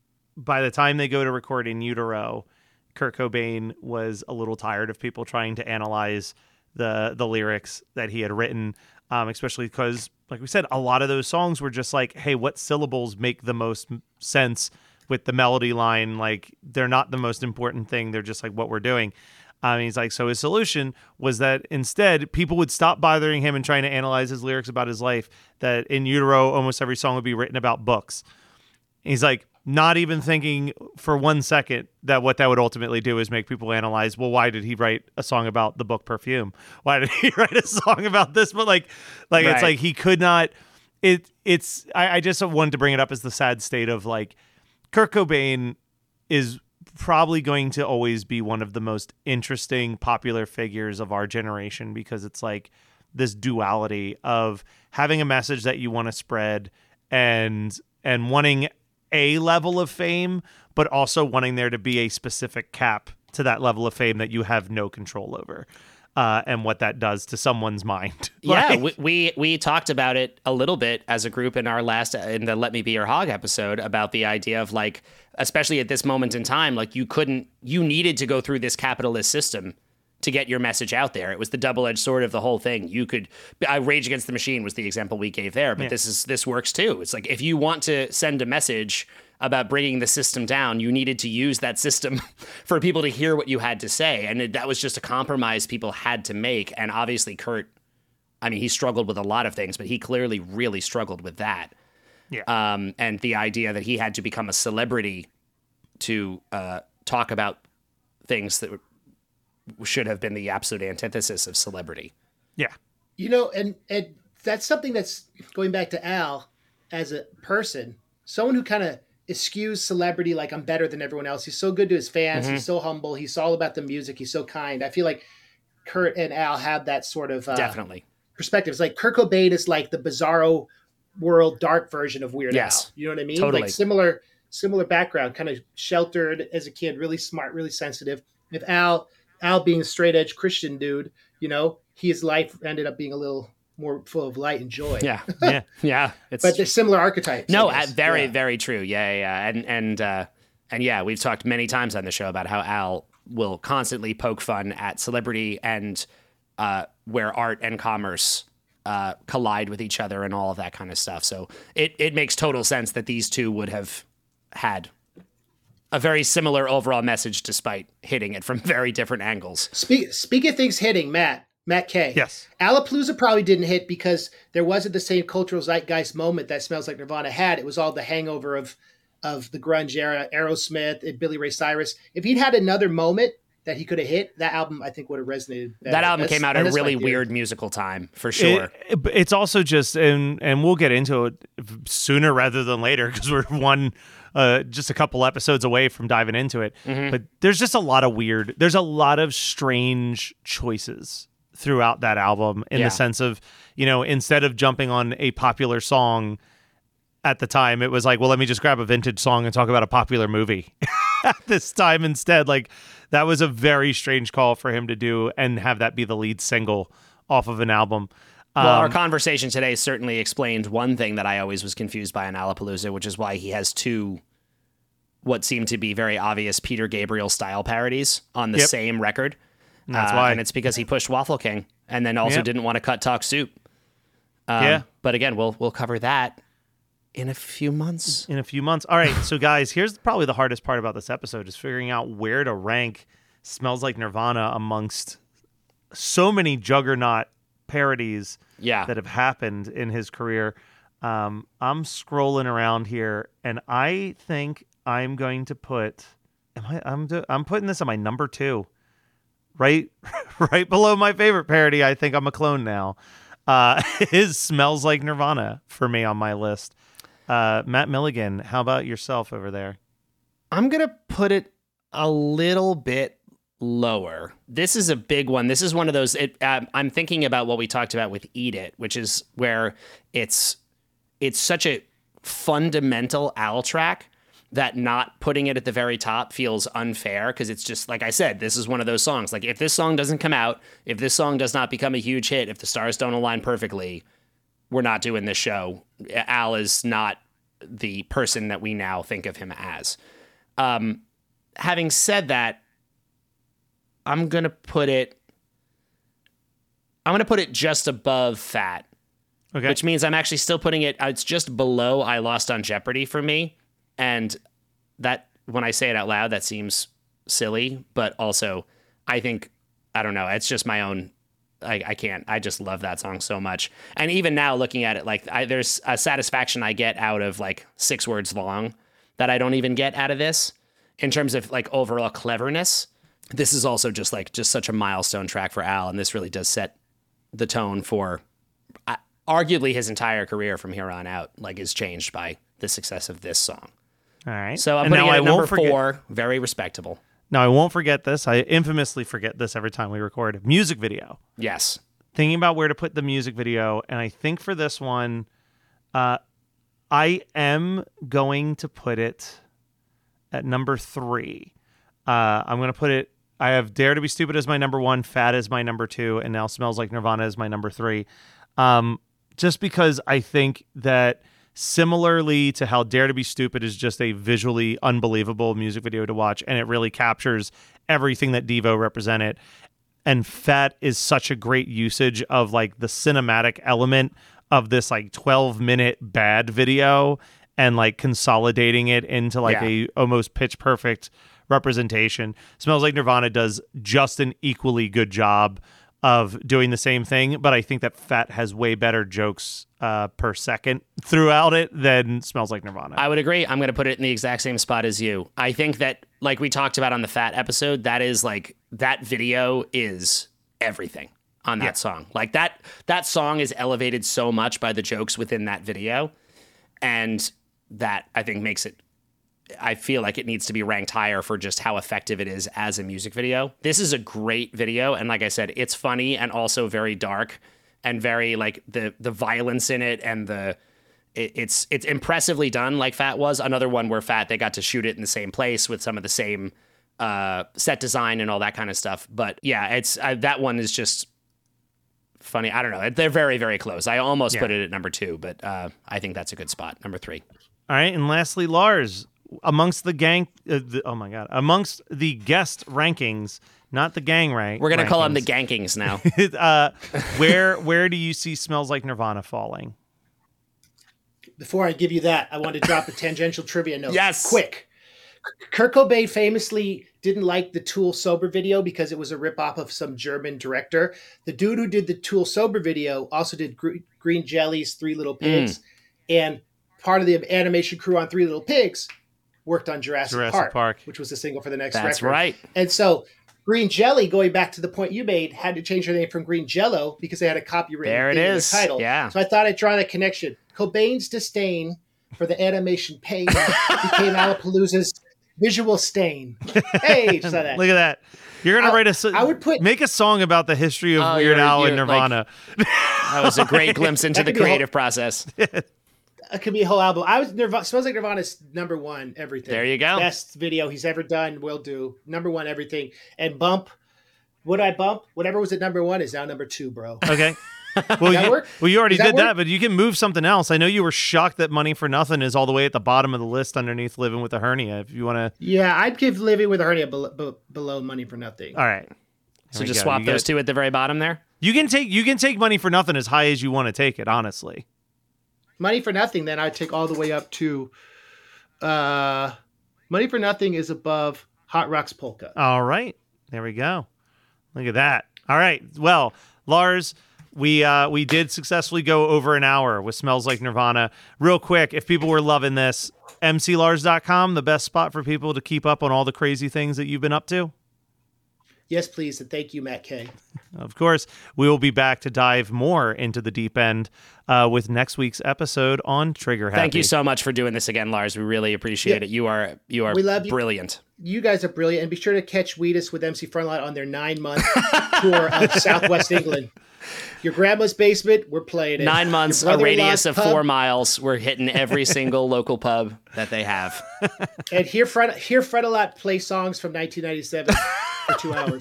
by the time they go to record In Utero, Kurt Cobain was a little tired of people trying to analyze the the lyrics that he had written, um, especially because, like we said, a lot of those songs were just like, hey, what syllables make the most sense with the melody line? Like, they're not the most important thing. They're just like what we're doing. Um, he's like, so his solution was that instead people would stop bothering him and trying to analyze his lyrics about his life, that in utero, almost every song would be written about books. He's like, not even thinking for one second that what that would ultimately do is make people analyze, well, why did he write a song about the book Perfume? Why did he write a song about this? But like, like Right. it's like he could not, it it's, I, I just wanted to bring it up as the sad state of like, Kurt Cobain is probably going to always be one of the most interesting popular figures of our generation, because it's like this duality of having a message that you want to spread and, and wanting a level of fame, but also wanting there to be a specific cap to that level of fame that you have no control over, uh, and what that does to someone's mind. Yeah, Like- we, we we talked about it a little bit as a group in our last in the Let Me Be Your Hog episode about the idea of like, especially at this moment in time, like you couldn't, you needed to go through this capitalist system to get your message out there. It was the double-edged sword of the whole thing. You could, uh, Rage Against the Machine was the example we gave there, but Yeah. this is this works too. It's like if you want to send a message about bringing the system down, you needed to use that system for people to hear what you had to say, and it, that was just a compromise people had to make. And obviously, Kurt, I mean, he struggled with a lot of things, but he clearly really struggled with that. Yeah. Um, and the idea that he had to become a celebrity to uh, talk about things that should have been the absolute antithesis of celebrity. Yeah. You know, and and that's something that's going back to Al as a person, someone who kind of eschews celebrity like I'm better than everyone else. He's so good to his fans. Mm-hmm. He's so humble. He's all about the music. He's so kind. I feel like Kurt and Al have that sort of uh, Definitely. perspective. It's like Kurt Cobain is like the bizarro world dark version of Weird Yes. Al. You know what I mean? Totally. Like similar similar background, kind of sheltered as a kid, really smart, really sensitive. If Al Al being a straight edge Christian dude, you know, his life ended up being a little more full of light and joy. Yeah. Yeah. Yeah. It's But they're similar archetypes. no, I uh, guess. very, Yeah. very true. Yeah, yeah, yeah. And and uh, and yeah, we've talked many times on the show about how Al will constantly poke fun at celebrity and uh, where art and commerce uh, collide with each other and all of that kind of stuff. So it it makes total sense that these two would have had a very similar overall message, despite hitting it from very different angles. Speak, speak of things hitting, Matt, Matt K. Yes. Alapalooza probably didn't hit because there wasn't the same cultural zeitgeist moment that Smells Like Nirvana had. It was all the hangover of of the grunge era, Aerosmith and Billy Ray Cyrus. If he'd had another moment that he could have hit, that album I think would have resonated better. That album That's- came out at a that's my really theory. weird musical time, for sure. It, it's also just, and and we'll get into it sooner rather than later because we're one, uh, just a couple episodes away from diving into it. Mm-hmm. But there's just a lot of weird, there's a lot of strange choices throughout that album in Yeah. the sense of, you know, instead of jumping on a popular song at the time, it was like, well, let me just grab a vintage song and talk about a popular movie at this time instead. Like, that was a very strange call for him to do and have that be the lead single off of an album. Well, our Um, conversation today certainly explained one thing that I always was confused by in Alapalooza, which is why he has two what seem to be very obvious Peter Gabriel style parodies on the Yep. same record. And that's Uh, why. And it's because he pushed Waffle King and then also Yep. didn't want to cut Talk Soup. Um, Yeah. But again, we'll we'll cover that in a few months. in a few months. All right, so guys, here's probably the hardest part about this episode is figuring out where to rank Smells Like Nirvana amongst so many juggernaut parodies Yeah. that have happened in his career. Um, I'm scrolling around here, and I think I'm going to put. Am I? I'm. do- I'm putting this on my number two, right, right below my favorite parody. I think I'm a clone now. Uh, is Smells Like Nirvana for me on my list. Uh, Matt Milligan, how about yourself over there? I'm going to put it a little bit lower. This is a big one. This is one of those, it, uh, I'm thinking about what we talked about with Eat It, which is where it's it's such a fundamental Al track that not putting it at the very top feels unfair because it's just, like I said, this is one of those songs. Like, if this song doesn't come out, if this song does not become a huge hit, if the stars don't align perfectly, we're not doing this show. Al is not the person that we now think of him as. Um, having said that, I'm going to put it I'm going to put it just above Fat. Okay. Which means I'm actually still putting it, it's just below I Lost on Jeopardy for me. And that, when I say it out loud, that seems silly, but also I think, I don't know, it's just my own, I, I can't, I just love that song so much. And even now looking at it, like I, there's a satisfaction I get out of like six words long that I don't even get out of this in terms of like overall cleverness. This is also just like, just such a milestone track for Al. And this really does set the tone for uh, arguably his entire career from here on out, like is changed by the success of this song. All right. So I'm And putting now it I at number won't forget- four, very respectable. Now, I won't forget this. I infamously forget this every time we record. Music video. Yes. Thinking about where to put the music video, and I think for this one, uh, I am going to put it at number three. Uh, I'm going to put it, I have Dare to Be Stupid as my number one, Fat as my number two, and now Smells Like Nirvana as my number three. Um, just because I think that similarly to how Dare to Be Stupid is just a visually unbelievable music video to watch, and it really captures everything that Devo represented. And Fat is such a great usage of like the cinematic element of this like twelve minute bad video and like consolidating it into like Yeah. a almost pitch perfect representation. Smells Like Nirvana does just an equally good job of doing the same thing, but I think that Fat has way better jokes uh, per second throughout it than Smells Like Nirvana. I would agree. I'm going to put it in the exact same spot as you. I think that, like we talked about on the Fat episode, that is like, that video is everything on that Yeah. song. Like that, that song is elevated so much by the jokes within that video. And that I think makes it, I feel like it needs to be ranked higher for just how effective it is as a music video. This is a great video. And like I said, it's funny and also very dark and very like the, the violence in it and the, it, it's, it's impressively done like Fat was. Another one where Fat, they got to shoot it in the same place with some of the same uh, set design and all that kind of stuff. But yeah, it's, uh, that one is just funny. I don't know. They're very, very close. I almost Yeah. put it at number two, but uh, I think that's a good spot. Number three. All right. And lastly, Lars, amongst the gang, uh, the, oh my God, amongst the guest rankings, not the gang rank. We're going to call them the rankings, Gankings now. uh, where where do you see Smells Like Nirvana falling? Before I give you that, I want to drop a tangential trivia note. Yes. Quick. Kurt Cobain famously didn't like the Tool Sober video because it was a ripoff of some German director. The dude who did the Tool Sober video also did Gr- Green Jelly's Three Little Pigs. Mm. And part of the animation crew on Three Little Pigs worked on Jurassic, Jurassic Park, Park. which was the single for the next That's record. right. And so Green Jelly, going back to the point you made, had to change their name from Green Jello because they had a copyrighted There it thing in their is. title. Yeah. So I thought I'd draw that connection. Cobain's disdain for the animation pain became Alapalooza's visual stain. Hey, just saw that. Look at that. You're gonna I- write a so- I would put- make a song about the history of Oh, Weird you're- Al and you're, like- Nirvana. That was a great glimpse into That the could be a whole- creative process. It could be a whole album. I was Nirvana. Smells Like Nirvana's number one everything. There you go. Best video he's ever done. Will do. Number one everything. And Bump. Would I Bump? Whatever was at number one is now number two, bro. Okay. Well, that you, work? well, you already Does that did that, work? but you can move something else. I know you were shocked that Money for Nothing is all the way at the bottom of the list underneath Living with a Hernia. If you want to, Yeah, I'd give Living with a Hernia below, be- below Money for Nothing. all right. So we just go. swap You those get- two at the very bottom there. You can take you can take Money for Nothing as high as you want to take it. Honestly, Money for Nothing, then I'd take all the way up to uh, Money for Nothing is above Hot Rocks Polka. all right. There we go. Look at that. All right. Well, Lars, we uh, we did successfully go over an hour with Smells Like Nirvana. Real quick, if people were loving this, m c lars dot com, the best spot for people to keep up on all the crazy things that you've been up to. Yes, please, and thank you, Matt K. Of course, we will be back to dive more into the deep end uh, with next week's episode on Trigger Happy. Thank you so much for doing this again, Lars. We really appreciate Yeah. it. You are you are We love you. brilliant. You guys are brilliant, and be sure to catch Wheatus with M C Frontline on their nine-month tour of Southwest England. Your grandma's basement, we're playing it. Nine months, Your a radius brother-in-law's of pub, four miles. We're hitting every single local pub that they have. and hear Fred, hear Fred a lot play songs from nineteen ninety-seven for two hours,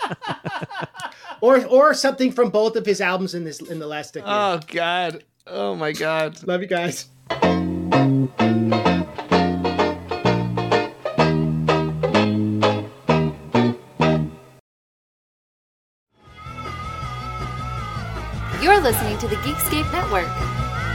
or or something from both of his albums in this in the last decade. God. Oh my God. Love you guys. You're listening to the Geekscape Network.